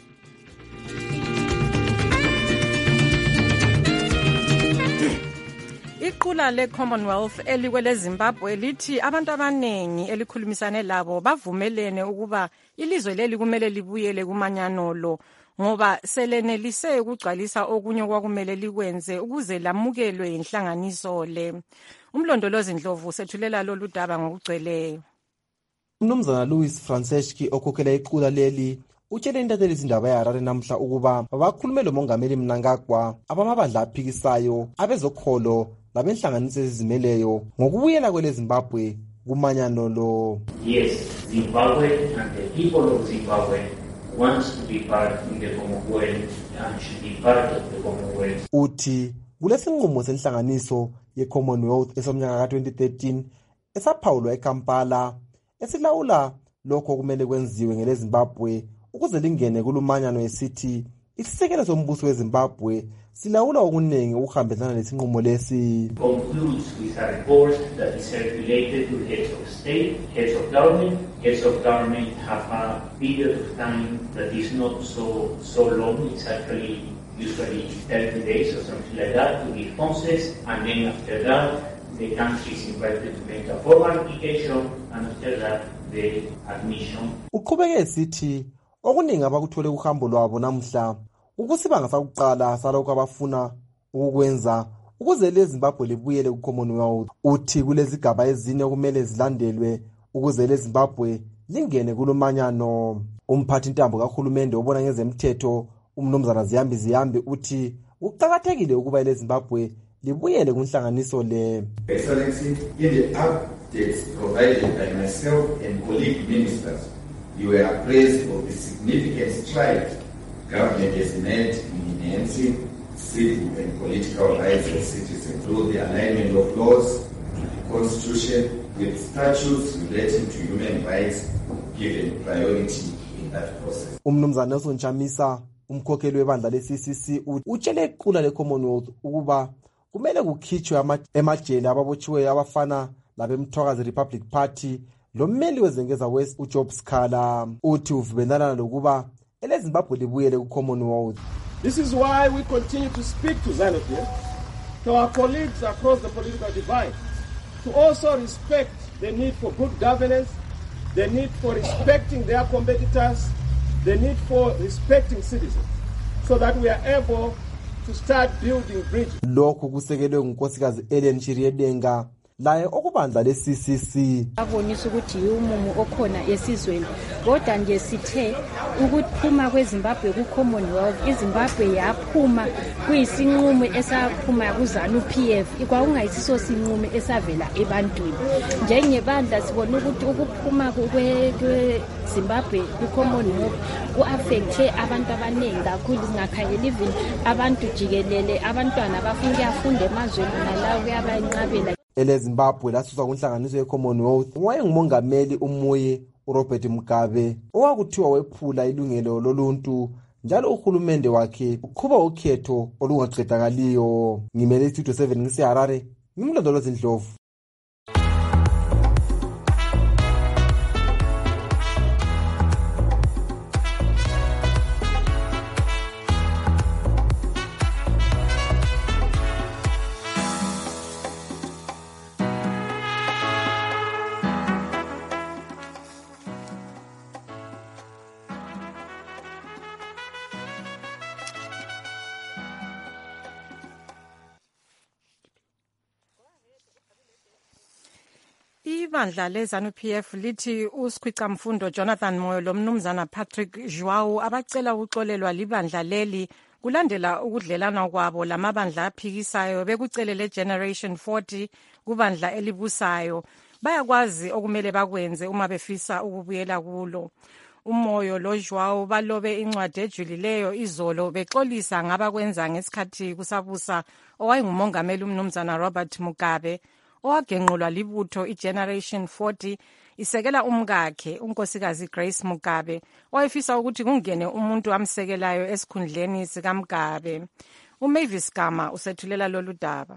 Iqula le Commonwealth eliwele Zimbabwe lithi abantu abanengi elikhulumisane labo bavumelene ukuba ilizwe leli kumele libuyele kumanyano lo ngoba selenelise ukugcwalisa okunye kwakumele likwenze ukuze lamukelwe inhlanganiso le. Umlondolozi Ndlovu sethulela lolu daba ngokugcweleyo. Umnumzana Louis Franceschi okhokhela iqula leli utshele intatheli izindaba yaRare namhla ukuba bakhulume lo mongameli Mnangagwa abamabandla aphikisayo abezokholo labenhlanganiso ezizimeleyo ngokubuyela kwele Zimbabwe kumanyano lo. Yes, Zimbabwe and the people of Zimbabwe wants to be part in the Commonwealth and should be part of the Commonwealth. Uthi kulesinqumo senhlanganiso ye-Commonwealth esomnyaka ka twenty thirteen esaphawulwa eKampala esilawula lokho kumele kwenziwe ngele Zimbabwe ukuze lingene kulumanyano esithi isisekelo sombuso weZimbabwe silawula okuningi ukuhambelana lesinqumo lesi. Concludes with a report that is circulated to heads of state, heads of government. Heads of government have a period of time that is not so so long. It's actually usually thirty days or something like that to give responses, and then after that the country is invited to make a formal application, and after that the admission. Uqhubeke sithi okuningi abakuthole kuhambo lwabo namhla ukusiba ngasakuqala salokho abafuna ukukwenza ukuze le Zimbabwe libuyele ku Commonwealth. Uthi kulezigaba ezine okumele zilandelwe ukuze le Zimbabwe lingene kulomanyano. Umphathi intambo kahulumende obona ngezemthetho umnumzana Ziyambi Ziyambi uthi uqhakathekile ukuba le Zimbabwe libuyele kunhlanganiso le. Excellency, in the updates provided by myself and colleague ministers, you were appraised of the significant strides government has made in enhancing civil and political rights of citizens through the alignment of laws to the Constitution with statutes relating to human rights given priority in that process. Umnumzana Nelson Chamisa umkhokheli webandla le-C C C utshele iqula le-Commonwealth ukuba kumele kukhitshwe emajele ababotshiweyo abafana labemthwakazi Republic Party lommeli wezengeza West uJob Skala. Uthi uvumelana lokuba ele Zimbabwe libuyele ku Commonwealth. This is why we continue to speak to ZANU-P F, to our colleagues across the political divide, to also respect the need for good governance, the need for respecting their competitors, the need for respecting citizens, so that we are able to start building bridges. Lokhu kusekelwe ngunkosikazi Ellen Chiriedenga laye okubandla le-C C C. Abonisa ukuthi umumu okhona esizweni kodwa nje sithe ukuphuma kweZimbabwe ku-Commonwealth, iZimbabwe yaphuma kuyisinqumo esaphuma ku-ZANU-P F, kwakungayisiso sinqumo esavela ebantwini. Njengebandla sibona ukuthi ukuphuma kweZimbabwe ku-Commonwealth ku-affecte abantu abaningi kakhulu, singakhangela even abantu jikelele, abantwana abafuna ukuyafunda emazweni nalawo kuyabanqabela. Ele Zimbabwe lasuswa kunhlanganiso ye-Commonwealth wayengumongameli uMoye uRobert Mugabe owakuthiwa wephula ilungelo loluntu njalo uhulumende wakhe uqhuba ukhetho olungaqedakaliyo. Ngimele Studio seven ngisiHarare, ngimlondolozi Ndlovu. Ibandla le-ZANU-P F lithi uSikhwicamfundo Jonathan Moyo lomnumzana Patrick Joao abacela ukuxolelwa libandla leli kulandela ukudlelana kwabo lamabandla aphikisayo bekucele le-Generation forty kubandla elibusayo. Bayakwazi okumele bakwenze uma befisa ukubuyela kulo. Umoyo loJoao balobe incwadi ejulileyo izolo bexolisa ngabakwenza ngesikhathi kusabusa owayengumongameli umnumzana Robert Mugabe owagenqulwa libutho iGeneration forty isekela umkakhe unkosikazi Grace Mugabe owayefisa ukuthi kungene umuntu amsekelayo esikhundleni sikaMugabe. uMavis Gama usethulela lolu daba.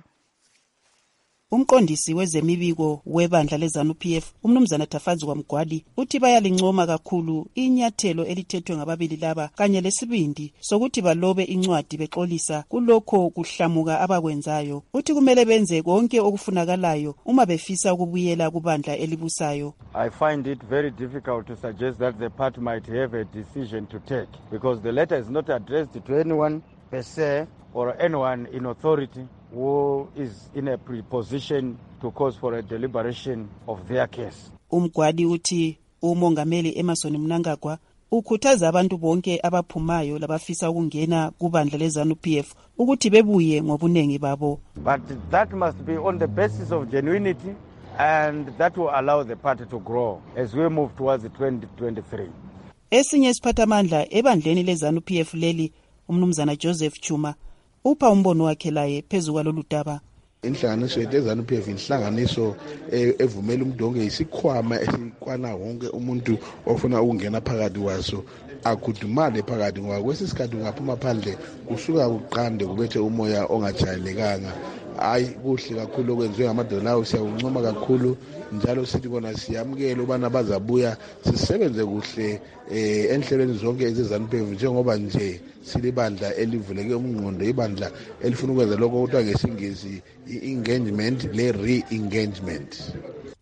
Umqondisi wezemibiko webandla leZANU-P F umnumzana Tafazi kwaMgwadi uthi bayalincoma kakhulu inyathelo elithethwe ngababili laba kanye lesibindi sokuthi balobe incwadi bexolisa kulokho kuhlamuka abakwenzayo. Uthi kumele benze konke okufunakalayo uma befisa ukubuyela kubandla elibusayo. I find it very difficult to suggest that the party might have a decision to take because the letter is not addressed to anyone per se or anyone in authority who is in a preposition to cause for a deliberation of their case. Umgwadi uthi umongameli Emerson Mnangagwa ukhuthaza abantu bonke abaphumayo labafisa ukungena kubandla leZANU-P F ukuthi bebuye ngobunengi babo. But that must be on the basis of genuinity and that will allow the party to grow as we move towards twenty twenty-three. Esinye isiphathamandla ebandleni leZANU-P F leli umnumzana Joseph Chuma upha umbono wakhe laye phezu kwalolu daba. Inhlanganiso yeZANU-P F inhlanganiso evumela umdonge isikhwama esikwana wonke umuntu ofuna ukungena phakathi waso akudumale phakathi ngoba kwesisikhathi ungaphuma phandle kusuka kuqande kubethe umoya ongajayelekanga. Hayi kuhle kakhulu okwenziwe ngamadola lawo siyakuncoma kakhulu njalo sithi bona siyamukela ubana bazabuya sisebenze kuhle eh enhlelweni zonke ezeZANU-P F njengoba nje silibandla elivuleke umnqondo ibandla elifuna ukwenza lokho kuthiwa ngesingisi i-engagement le-re-engagement.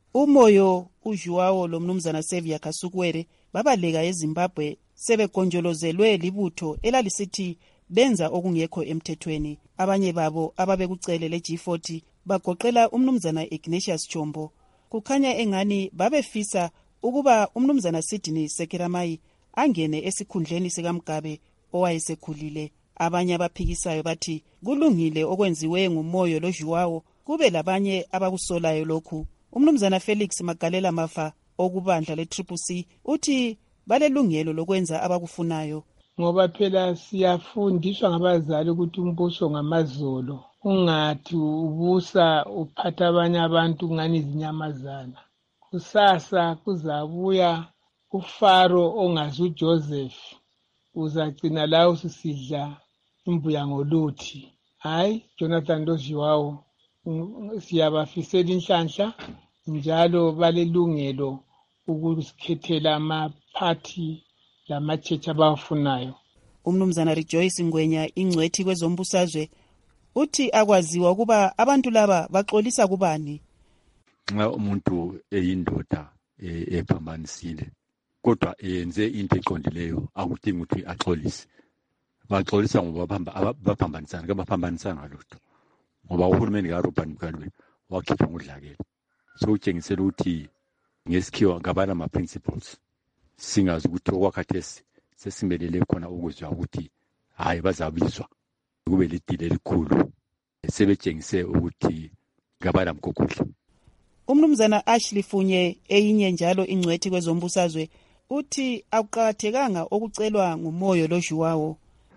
Umoyo uJoao lomnumzana Xavier Kasukwere babaleka eZimbabwe sebegonjolozelwe libutho elalisithi benza okungekho emthethweni. Abanye babo ababekucele le-G forty bagoqela umnumzana Ignatius Chombo. Kukhanya engani babefisa ukuba umnumzana Sydney Sekiramai angene esikhundleni sikaMugabe owayesekhulile. Abanye abaphikisayo bathi kulungile okwenziwe ngumoyo loJoao kube labanye abakusolayo lokhu. Umnumzana Felix Magalela Mafa okubandla le-Triple C uthi balelungelo lokwenza abakufunayo. Ngoba phela siyafundiswa ngabazali ukuthi umbuso ngamazolo ungathi ubusa uphatha abanye abantu ngani izinyamazana. Kusasa kuzabuya uFaro ongazi uJoseph uzagcina la usisidla imbuya ngoluthi. Hayi Jonathan Joao siyabafisela inhlanhla njalo balelungelo ukusikhethela amaphathi lamachecha abafunayo. Umnumzana Rejoice Ngwenya ingcwethi kwezombusazwe uthi akwaziwa ukuba abantu laba baxolisa kubani. Nxa umuntu eyindoda ephambanisile kodwa enze into eqondileyo akudingi ukuthi axolise. Baxolisa ngoba baphambanisana kabaphambanisana lutho. Ngoba uhulumeni kaRobert Mugabe wakhipha ngudlakela. So utshengisela ukuthi ngesikhiwa ngabana ama principles. Singazi ukuthi okwakhathesi sesimelele khona ukuzwa ukuthi hayi bazabizwa kube lidile elikhulu sebetshengise ukuthi ngabala mgogudla. Umnumzana Ashley Funye eyinye njalo ingcwethi kwezombusazwe uthi akuqakathekanga okucelwa ngumoyo loJoao.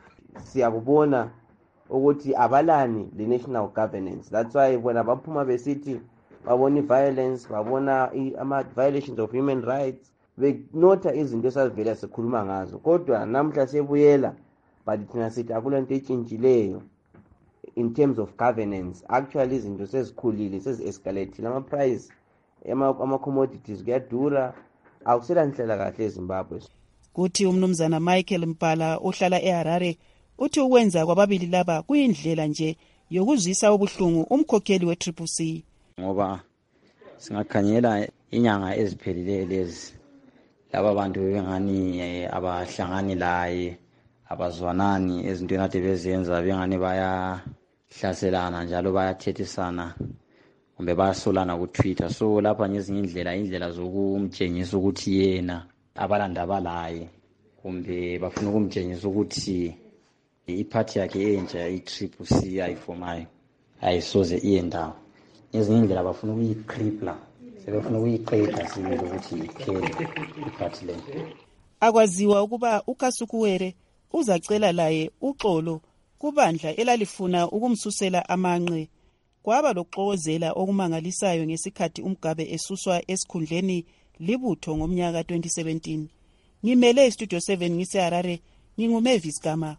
Siyakubona ukuthi abalani le national governance. That's why when abaphuma besithi babona violence babona ama violations of human rights benota izinto esazivela sikhuluma ngazo, kodwa namhla sebuyela but thina sithi akulanto etshintshileyo in terms of governance. Actually izinto sezikhulile, sezi-escalate, ama-price ama-commodities kuyadura, akusela ndlela kahle eZimbabwe. Kuthi umnumzana Michael Mpala ohlala eHarare uthi ukwenza kwababili laba kuyindlela nje yokuzwisa ubuhlungu umkhokheli we-Triple C. Ngoba singakhanyela inyanga eziphelileyo lezi, laba bantu bengani abahlangani laye, abazwanani ezintweni kade bezenza, bengani bayahlaselana njalo bayathethisana kumbe bayasolana ku-Twitter. So lapha ngezinye indlela indlela zokumtshengisa ukuthi yena abalanda abalaye kumbe bafuna ukumtshengisa ukuthi iphathi yakhe entsha i-Triple C ayifomayo ayisoze iye ndawo. Ezinye indlela bafuna ukuyikripla, sebefuna ukuyiqeda sibili ukuthi iphele iphathi le. Akwaziwa ukuba uKasukuwere uzacela laye uxolo kubandla elalifuna ukumsusela amanqe. Kwaba lokuxokozela okumangalisayo ngesikhathi uMgabe esuswa esikhundleni libutho ngomnyaka twenty seventeen. Ngimele iStudio seven ngiseHarare, nginguMavis Gama.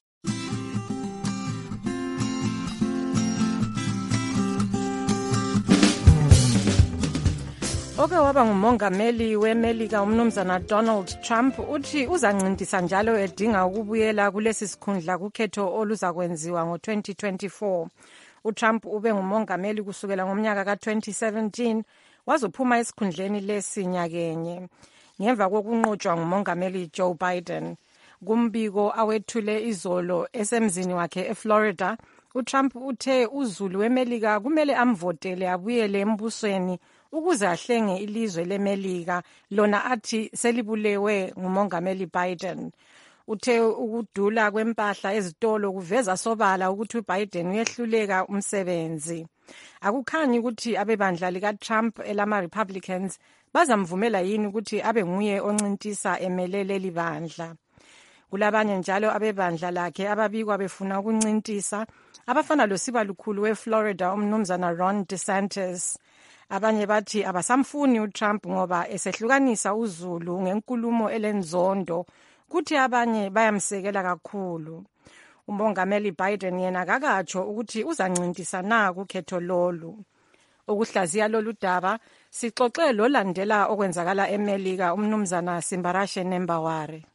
Oke waba ngumongameli weMelika umnumzana Donald Trump uthi uzancintisa njalo edinga ukubuyela kulesi sikhundla kukhetho oluzakwenziwa ngo twenty twenty-four. uTrump ube ngumongameli kusukela ngomnyaka ka twenty seventeen wazophuma esikhundleni lesi nyakenye ngemva kokunqotshwa ngumongameli Joe Biden. Kumbiko awethule izolo esemzini wakhe eFlorida, uTrump uthe uzulu weMelika kumele amvotele abuyele embusweni ukuze ahlenge ilizwe leMelika lona athi selibulewe ngumongameli Biden. Uthe ukudula kwempahla ezitolo kuveza sobala ukuthi uBiden uyehluleka umsebenzi. Akukhanyi ukuthi abebandla likaTrump elama-Republicans bazamvumela yini ukuthi abe nguye oncintisa emelele libandla. Kulabanye njalo abebandla lakhe ababikwa befuna ukuncintisa, abafana losibalukhulu weFlorida umnumzana Ron DeSantis. Abanye bathi abasamfuni uTrump ngoba esehlukanisa uzulu ngenkulumo elenzondo, kuthi abanye bayamsekela kakhulu. Umongameli Biden yena kakatsho ukuthi uzancintisa na kukhetho lolu. Ukuhlaziya lolu daba sixoxe lolandela okwenzakala eMelika umnumzana Simbarashe Nembaware.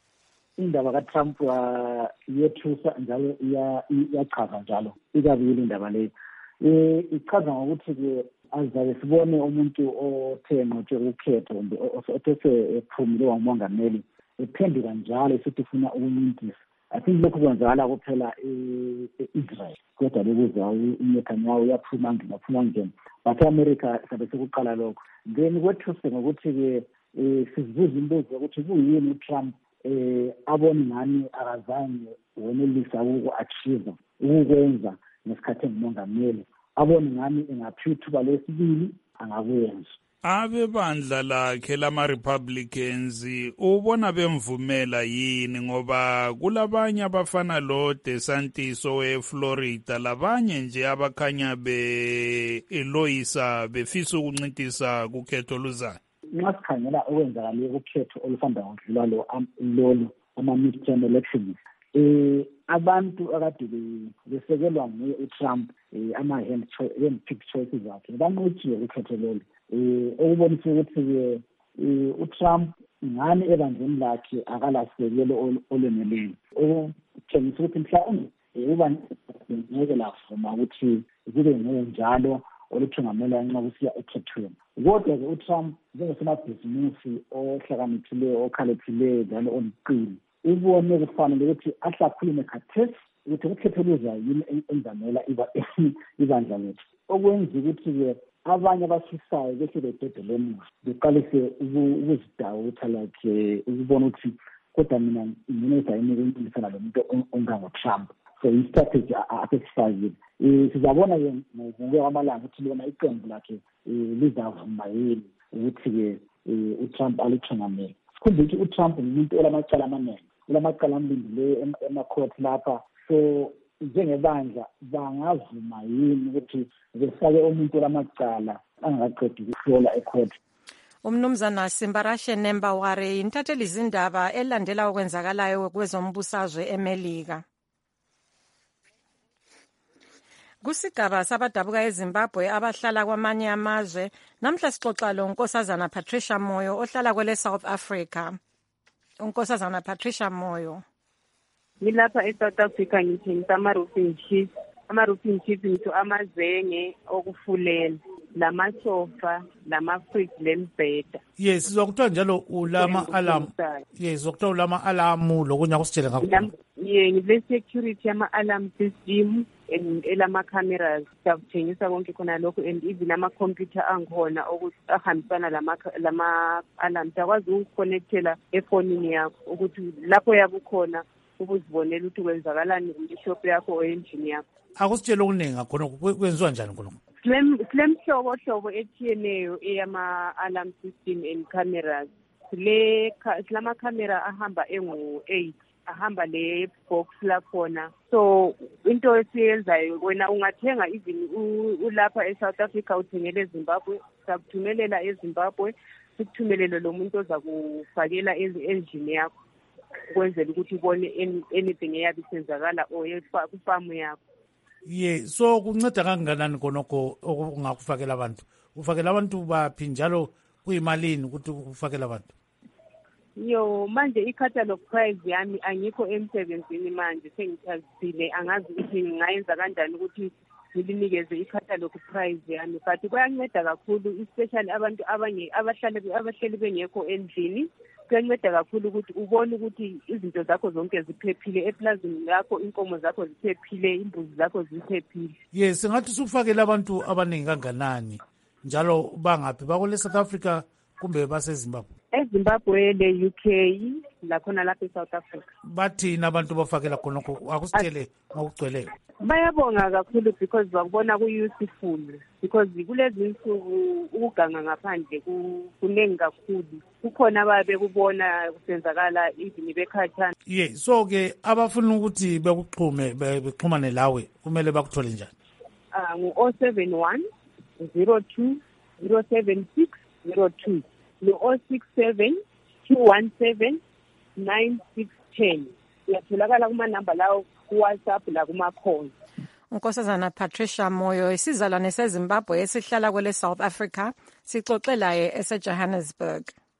Indaba kaTrump yethusa njalo iyachaza njalo ikabili indaba leyo. Ichaza ngokuthi ke azabe sibone umuntu othe ngotshwe ukhetho kumbe othe ephumile wamongameli ephenduka njalo esithi ufuna ukuncintisa. I think lokhu kwenzakala kuphela e-Israel kodwa bekuzwa uNetanyahu uyaphuma ngene aphuma ngene, but America sabe sekuqala lokho. Then kwethuse ngokuthi ke sizibuza imibuzo ukuthi kuyini uTrump eh abone ngani akazange wenelisa uku-achieve ukwenza ngesikhathi engumongameli, abone ngani engaphiwa ithuba lesibili angakwenza. Abebandla lakhe lama-Republicans ubona bemvumela yini? Ngoba kulabanye abafana lo DeSantis oweFlorida, labanye nje abakhanya be-eloyisa befisa ukuncintisa kukhetho oluzayo. Nxa sikhangela okwenzakale kukhetho olufanda ngokudlula lolu ama-midterm elections, eh abantu akade besekelwa nguye uTrump ama-hand pick choices zakhe banqotshiwe kukhetho lolu. Eh okubonisa ukuthi uTrump ngani ebandleni lakhe akalasekelo olweneleyo, okutshengisa ukuthi mhlawumbe uba ngeke lafuma ukuthi kube njalo oluthungamela nxa kusiya ekhethweni. Kodwa ke uTrump njengosemabhizinisi ohlakaniphileyo okhaliphileyo njalo oluqili ubone kufanele ukuthi ahlakhulume khathesi ukuthi ukhetho luzayo yini enzamela ibandla lethu, okwenza ukuthi-ke abanye abafisayo behle bededele emuva beqalise ukuzidawutha like ukubona ukuthi kodwa mina nginezayini ukuncintisa lo muntu ongango-Trump. So i-strategy asesifakile. Sizabona-ke ngokuya kwamalanga ukuthi lona iqembu lakhe lizavuma yini ukuthi-ke uTrump alithungamele. Sikhumbule ukuthi uTrump ngumuntu olamacala amaningi, ulamacala amlindileyo emakhoti lapha. So njengebandla bangavuma yini ukuthi befake umuntu olamacala angaqedi ukuhlola ekhoti? Umnumzana Simbarashe Nembaware intatheli izindaba elandela okwenzakalayo kwezombusazwe eMelika. Kusigaba sabadabuka eZimbabwe abahlala kwamanye amazwe, namhla sixoxa lo Nkosazana Patricia Moyo ohlala kwele South Africa. Unkosazana Patricia Moyo. Ngilapha eSouth Africa ngithengisa ama-roofing sheets. Ama-roofing sheets ngitho amazenge okufulela, lamasofa, lama-fridge lembheda. Yes, sizokuthiwa njalo ulama alarm. Yes, sizokuthiwa ulama alarm lokunye akusitshele ngakho. Ye ngile security yama alarm system and elama cameras sakuthengisa konke khona lokho, and even ama computer angikhona ukuthi ahambisana lama lama alarm sakwazi ukuconnectela efonini yakho ukuthi lapho yabukhona ukuzibonela ukuthi kwenzakalani ngishop yakho o engine yakho. Akusitshela okuningi khona kwenziwa njani khona. Slim slim hlobo hlobo etshiyeneyo eyama alarm system and cameras. Le lama camera ahamba engu eight, ahamba le box lakhona. So into esiyenzayo wena ungathenga even ulapha eSouth Africa uthengele eZimbabwe, sakuthumelela eZimbabwe, sikuthumelele lo muntu oza kufakela engine yakho ukwenzela ukuthi ubone anything eyabe isenzakala o kufamu yakho. Ye, so kunceda kangakanani konoko okungakufakela abantu? Ufakela abantu baphi njalo kuyimalini ukuthi ufakela abantu? Yo, manje i-catalog price yami angikho emsebenzini manje, sengithazile angazi ukuthi ngingayenza kanjani ukuthi ngilinikeze i-catalog price yami, but kuyanceda kakhulu especially abantu abanye abahlale abahleli bengekho endlini. Kuyanceda kakhulu ukuthi ubone ukuthi izinto zakho zonke ziphephile eplazini lakho, inkomo zakho ziphephile, imbuzi zakho ziphephile. Yes, ngathi sufakela abantu abaningi kanganani njalo bangaphi, bakole South Africa kumbe baseZimbabwe? eZimbabwe le U K lakhona lapha eSouth Africa. Bathi nabantu bafakela khonokho akusitshele ngokugcweleyo. Bayabonga kakhulu because bakubona ku-useful, because kulezi insuku ukuganga ngaphandle kunengi kakhulu, kukhona ababe kubona kusenzakala even bekhatshana. Ye, so ke abafuna ukuthi bekuxhume bexhumane lawe kumele bakuthole njani? Ah, ngu zero seven one zero two zero seven six zero two no zero six seven two one seven nine six one zero. Uyatholakala kuma number lawo ku WhatsApp la kuma calls. Unkosazana Patricia Moyo isizalwane seZimbabwe esihlala kwele South Africa sixoxelaye ese Johannesburg.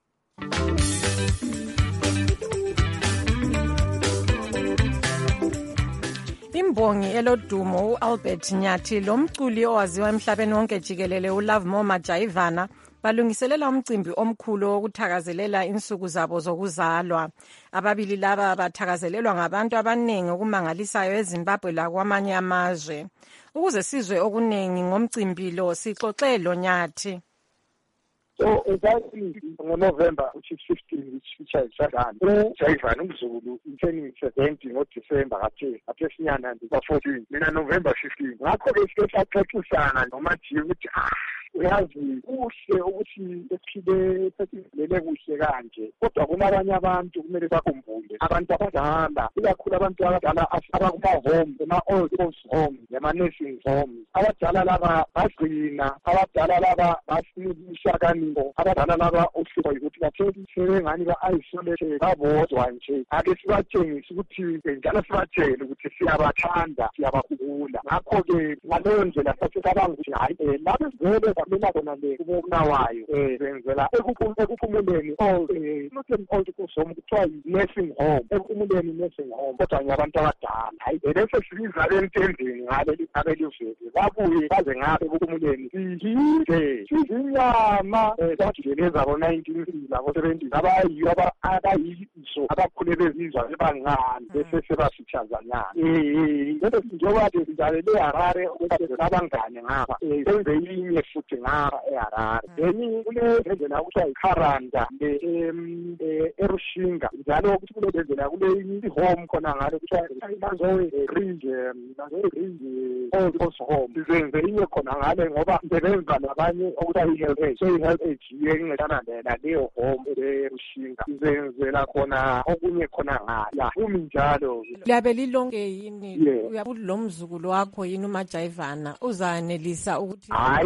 Imbongi elodumo uAlbert Nyathi lomculi owaziwa emhlabeni wonke jikelele uLovemore Majaivana balungiselela umcimbi omkhulu wokuthakazelela insuku zabo zokuzalwa. Ababili laba bathakazelelwa ngabantu abanengi okumangalisayo eZimbabwe lakwamanye amazwe. Ukuze sizwe okuningi ngomcimbi lo sixoxe lo Nyathi. So exactly ngoNovember which is fifteen which features Shadani uJaivana umZulu turning seventy ngoDecember kathe athe sinyana ndiba fourteen mina November fifteen ngakho ke sike saxoxisana noma nje ukuthi ah uyazi kuhle ukuthi esiphile sesilele kuhle kanje, kodwa kunabanye abantu kumele bakhumbule abantu abadala, ikakhulu abantu abadala abakuma-home, ema-old folks home, ema-nursing home. Abadala laba bagcina, abadala laba basinikisha kaniko, abadala laba uhlupho yikuthi batheli sebengani ba-isolate babodwa nje. Ake sibatshengise ukuthi njalo sibatshele ukuthi siyabathanda, siyabakhumbula. Ngakho-ke ngaleyo ndlela sasicabanga ukuthi hayi laba vele bamela kona le kubonawayo eh benzela ekuphumuleni all not an old home kuthiwa yi-nursing home, ekuphumuleni nursing home, kodwa nyabantu abadala. Hayi bese sibiza entendeni ngaleli abelivele babuye baze ngabe ekuphumuleni sijide sizinyama zajikeleza ngo-nineteen labo-seventies abayiyo abayizo abakhule bezizwa ebangani bese sebasithazanyana. um bese njengoba ke sijalele eHarare abangane ngapha senze inye futhi ngapha eHarare. Then kule ndlela kuthiwa yiKharanda eRushinga, njalo ukuthi kule ndlela kule i-home khona ngale kuthiwa Lanzowe Ridge, Lanzowe Ridge old folks home. Sizenze inye khona ngale ngoba sisebenza nabanye okuthiwa i-health aid, so i-health aid yiyo encedana naleyo home eRushinga, sizenzela khona okunye khona ngala umi njalo. Liyabe lilonke yini uyabuthi lo mzukulu wakho yini uMajaivana uzanelisa ukuthi ubuye?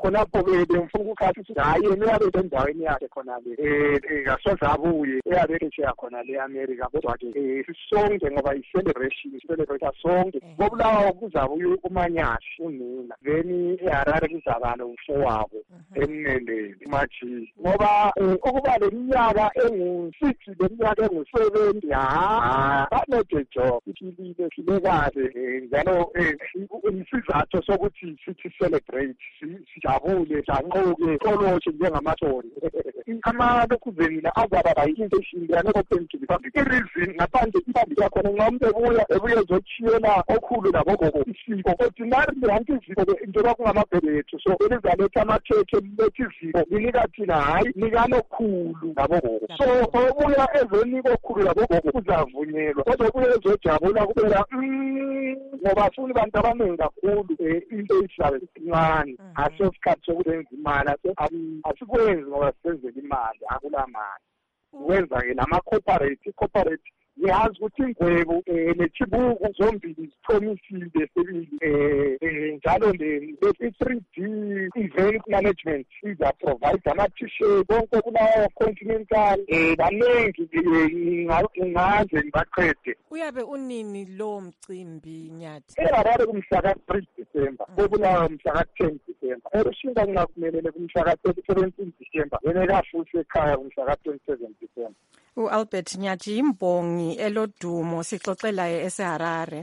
khonapho-ke bengifuna ukukhathi ukuthi hhayi yena uyabe sendaweni yakhe khona-le um kasoze abuye uyabe esheya khona le America kodwa-ke um sisonke ngoba i-celebration celebrate sonke koBulawayo kuzabuye uManyashi unina then eHarare kuzaba nomfowabo emnendeni uMaji ngoba ukuba le minyaka engu-six le minyaka engu-seventy ha banode job iphilile phile kahle njalo isizathu sokuthi sithi celebrate sijabule sanquke koloshe njengamathori amalokhuzeni la azaba bayintention yanokho to the public i-reason ngaphandle ibambi yakhona nxa ebuya ebuye ezochiyela okhulu labogogo isiko ordinarily hanti iziko njengoba kungamabhebethu so elizaletha amakhekhe liletha iziko linika thina hhayi nikanokhulu labogogo so obuya ezonika okhulu labogogo kuzavunyelwa kodwa obuya ezojabula kubela ngoba funi bantu abaningi kakhulu into isilabe sincane aso sikhathi sokulenza imali asikwenzi ngoba senzela imali akula mali wenza-ke nama-corporate corporate ngiyazi ukuthi ingwebo um nechibuku zombili zithomisile sebili um njalo i-three D event management iza-provide ama-t-shirt konke kulawo continental um baningi ngingaze ngibaqede. Uyabe unini lo mcimbi Nyathi? eHarare kumhla ka-three December koBulawayo mhla ka-ten December eRushinga kungakumelele kumhla ka-seventeen December yena kafuthi ekhaya kumhla ka-twenty-seven December. U-Albert Nyathi imbongi elodumo sixoxelayo eseHarare.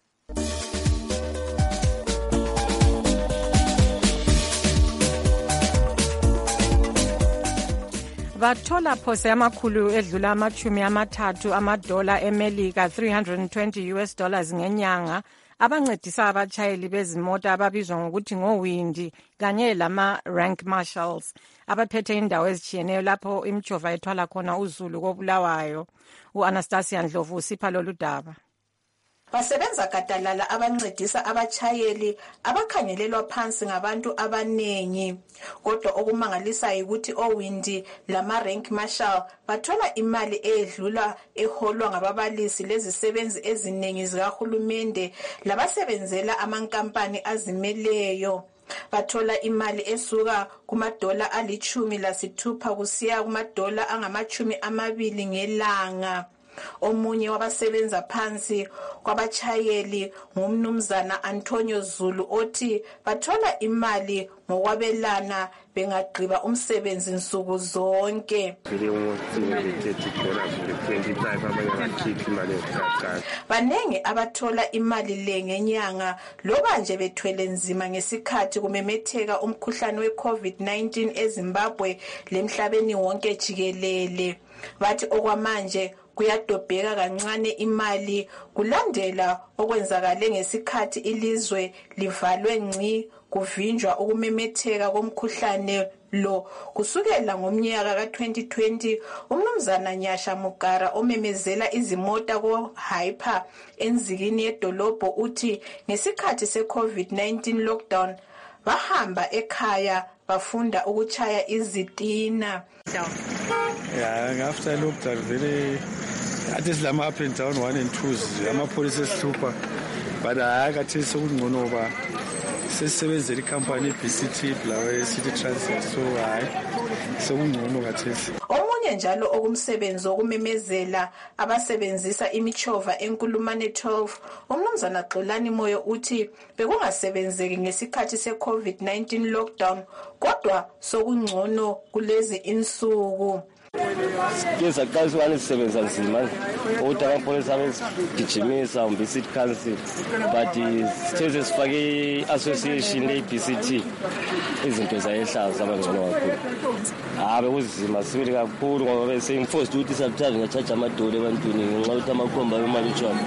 Bathola phose amakhulu edlula amachumi amathathu amadola eMelika three hundred twenty U S dollars ngenyanga abancedisa abatshayeli bezimota ababizwa ngokuthi ngowindi kanye lama rank marshals abaphethe indawo ezitshiyeneyo lapho imjova ethwala khona uzulu koBulawayo. U-Anastasia Ndlovu usipha lolu daba. Basebenza gadalala abancedisa abatshayeli abakhangelelwa phansi ngabantu abanengi kodwa okumangalisa ukuthi owindi lama rank marshal bathola imali edlula eholwa ngababalisi lezisebenzi eziningi zikahulumende labasebenzela amankampani azimeleyo. Bathola imali esuka kumadola alichumi lasithupha kusiya kumadola angamachumi amabili ngelanga. Omunye wabasebenza phansi kwabatshayeli ngumnumzana Antonio Zulu othi bathola imali ngokwabelana bengagqiba umsebenzi nsuku zonke. Banenge abathola imali le ngenyanga loba nje bethwele nzima ngesikhathi kumemetheka umkhuhlane we-COVID nineteen eZimbabwe lemhlabeni wonke jikelele. Bathi okwamanje kuyadobheka kancane imali kulandela okwenzakale ngesikhathi ilizwe livalwe ngci kuvinjwa ukumemetheka komkhuhlane lo kusukela ngomnyaka ka-twenty twenty. Umnumzana Nyasha Mugara omemezela izimota ko Hyper enzikini yedolobho uthi ngesikhathi se-COVID nineteen lockdown bahamba ekhaya bafunda ukuchaya izitina. Yeah, after lockdown very athi silama up and down one and twos amapholisa esihlupha but hayi kathi sekungcono ba sesebenzela icompany B C T Bulawayo City Transit so hayi sekungcono kathi. Omunye njalo okumsebenzi okumemezela abasebenzisa imichova enkulumane twelve umnumzana Xolani Moyo uthi bekungasebenzeki ngesikhathi se-COVID nineteen lockdown kodwa sokungcono kulezi insuku. Yenza kazi wani sisebenza nzima ukuthi amapholisa abegijimisa umbi city council but sithe sifake association le B C T izinto zayehlaza zabangcono kakhulu. Ah bekuzima sibili kakhulu ngoba bese enforced ukuthi sometimes ngacharge amadole ebantwini ngenxa ukuthi amakhomba bemali utshwala.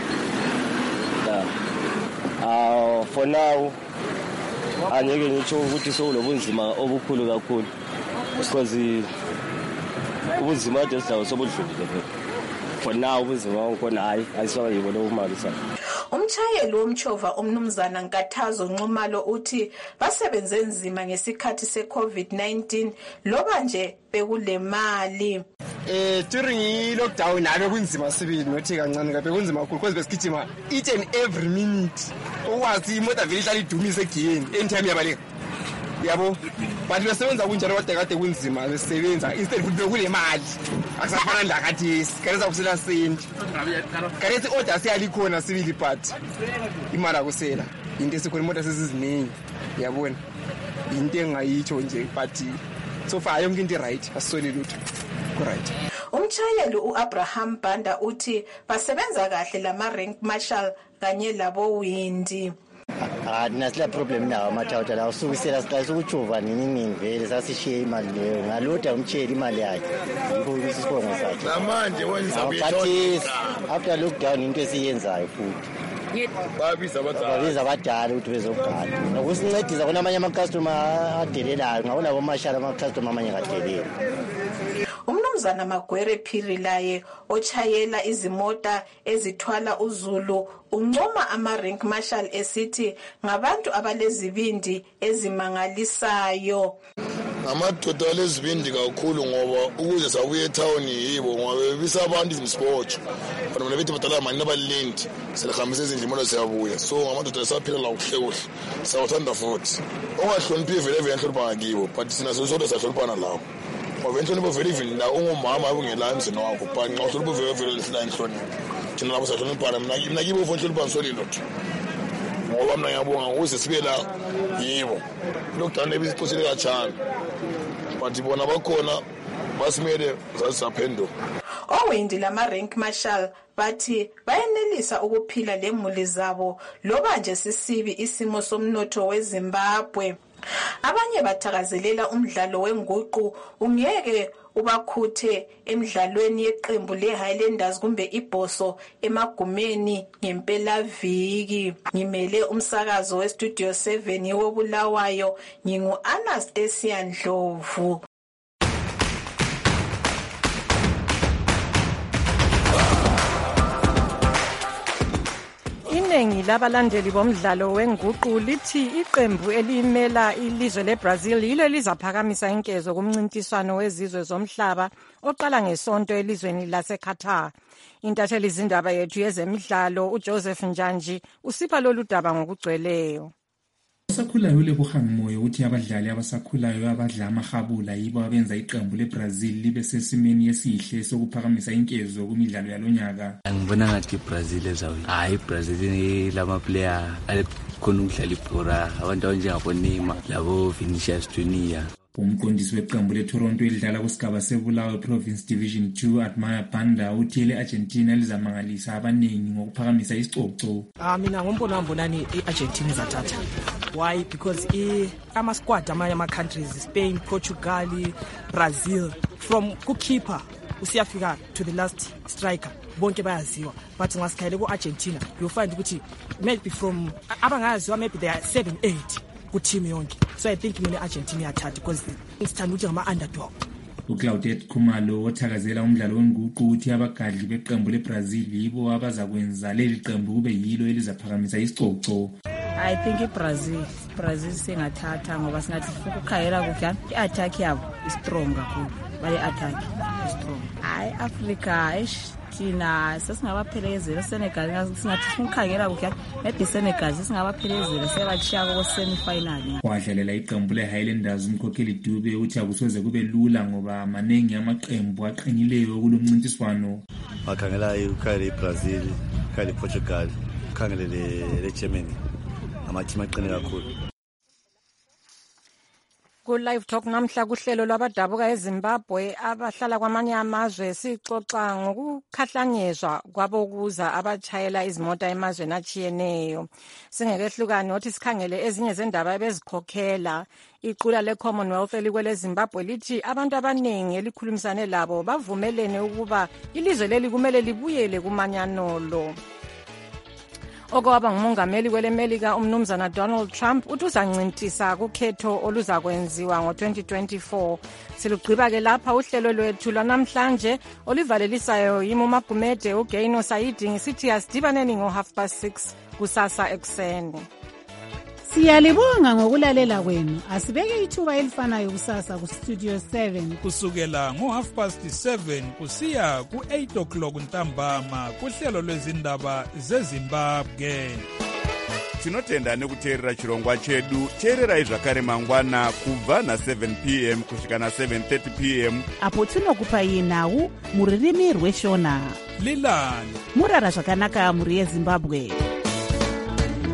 Ah for now angeke ngitsho ukuthi sokulobunzima obukhulu kakhulu because ubuzima desawo sobudlulile for now ubuzima ngona hayi ayiswa yibona umali sa. Umchayeli womchova umnumzana Nkathazo Nxumalo uthi basebenze nzima ngesikhathi se-COVID nineteen loba nje bekule mali. Eh during lockdown abe kunzima sibili nothi kancane kabe kunzima kakhulu because besigijima each and every minute. Owazi imoto vele ihlala idumise egiyeni anytime yabaleka. yabo but besebenza kunjalo kade kade kunzima besebenza instead ukuthi bekule mali akusafana la kathesi kanisa kusela senti kanisa order siyalikhona civil part imali akusela into esikhona imoto sesiziningi yabona into engayitsho nje but so far yonke into right asisole lutho right. Umshayeli uAbraham Banda uthi basebenza kahle lama rank marshal kanye labo Windi. Ah, nasila problem nawo mathawutha la usukisela siqalisa ukujuva nini nini vele sasishiye imali leyo ngaloda umtsheli imali yakhe yikho isibongo sakhe namanje wenza kuyithola after lockdown into esiyenzayo futhi babiza abadala babiza abadala ukuthi bezogada nokusincedisa khona amanye ama customer adelelayo ngabona bomashala ama customer amanye kadelela. Umnumzana Magwere Phiri laye ochayela izimota ezithwala uZulu uncoma ama rank marshal esithi ngabantu abalezibindi ezimangalisayo. Amadoda lezibindi kakhulu ngoba ukuze sabuye etown yibo ngoba bebisa abantu izimsport bona bethi badala manje nabalindi selihambisa izindimoto siyabuya so ngamadoda esaphila la kuhle kuhle sawuthanda futhi ongahloniphi vele vele enhlupha ngakibo but sina sisodwa sahloniphana lawo ngoba enhlonipho vele even la ungumama abungela emzini wakho but nxa uhlonipho vele vele lesila enhlonipho thina lapho sahloniphana mina mina kibo mfo enhlonipho ngisolilo nje ngoba mina ngiyabonga ukuze sibe la yibo lockdown ebisixoshile kachana but bona bakhona basimele zasaphenduka. Owindi lama rank marshal bathi bayenelisa ukuphila lemuli zabo loba nje sisibi isimo somnotho weZimbabwe. Abanye bathakazelela umdlalo wenguqu ungeke ubakhuthe emidlalweni yeqembu leHighlanders kumbe iBhoso emagumeni ngempela viki. Ngimele umsakazo weStudio seven yobulawayo ngingu Anastasia Ndlovu. Iningi labalandeli bomdlalo wenguqu lithi iqembu elimela ilizwe leBrazil yilo lizaphakamisa inkezo kumncintiswano wezizwe zomhlaba oqala ngesonto elizweni laseQatar. Intatheli izindaba yethu yezemidlalo uJoseph Njanji usipha lolu daba ngokugcweleyo. Abasakhulayo lebohanga moyo ukuthi abadlali abasakhulayo abadla amahabula yibo abenza iqembu leBrazil libe sesimeni esihle sokuphakamisa inkezo kumidlalo yalonyaka. Angibona ngathi iBrazil ezawina. Hayi iBrazil lama player alikhona ukudlala ibhora abantu abanjengabo Neymar labo Vinicius Junior. Umqondisi weqembu leToronto elidlala kusigaba sebulawayo Province Division two Admire Banda uthi leArgentina lizamangalisa abaningi ngokuphakamisa isicoco. Ah mina ngombono wami bonani iArgentina izathatha. Why? Because i ama squad amanye ama countries Spain, Portugal, Brazil from goalkeeper usiyafika to the last striker bonke bayaziwa but ngasikhayele kuArgentina you find ukuthi maybe from abangaziwa maybe they are seven eight ku team yonke so I think mina Argentina yathatha because isithanda ukuthi ngama underdog. uClaudet Khumalo othakazela umdlalo wenguqu uthi abagadli beqembu leBrazil yibo abazakwenza leli qembu kube yilo elizaphakamisa isicoco. I think iBrazil Brazil singathatha ngoba singathi ukukhayela kuhle iattack yabo is strong kakhulu baye attack is strong. Hayi Africa ish thina sesingabaphelezela Senegal singathi ukukhayela kuhle maybe Senegal singabaphelezela sebachiya ko semi final. Wadlalela iqembu leHighlanders umkhokheli Dube uthi akusoze kube lula ngoba maningi amaqembu aqinileyo kulomncintiswano. Bakhangela ukhayela iBrazil, ukhayela iPortugal, ukhangela leGermany. Amathima aqine kakhulu. Ku live talk namhla kuhlelo lwabadabuka eZimbabwe abahlala kwamanye amazwe sixoxa ngokukhahlanyezwa kwabokuza abachayela izimota emazweni achiyeneyo. Singekehlukani othi sikhangele ezinye zendaba ebezikhokhela. Iqula leCommonwealth elikwele Zimbabwe lithi abantu abaningi elikhulumisane labo bavumelene ukuba ilizwe leli kumele libuyele kumanyanolo. Okwaba ngumongameli kweleMelika umnumzana Donald Trump uthi uzancintisa kukhetho oluzakwenziwa ngo twenty twenty-four. Silugqiba ke lapha uhlelo lwethu lwanamhlanje olivalelisayo yimi uMagumede uGaino Saidi ngisithi asidibaneni ngo half past six kusasa ekseni. Siyalibonga ngokulalela kwenu. Asibeke ithuba elifanayo kusasa ku Studio seven kusukela ngo half past seven kusiya ku eight o'clock ntambama kuhlelo lwezindaba zeZimbabwe. tinotenda nekuteerera chirongwa chedu. Teererai zvakare mangwana kubva na-seven p m kusvika na-seven thirty p m apo tinokupai nhau mururimi rweshona. lilani murara zvakanaka mhuri yezimbabwe.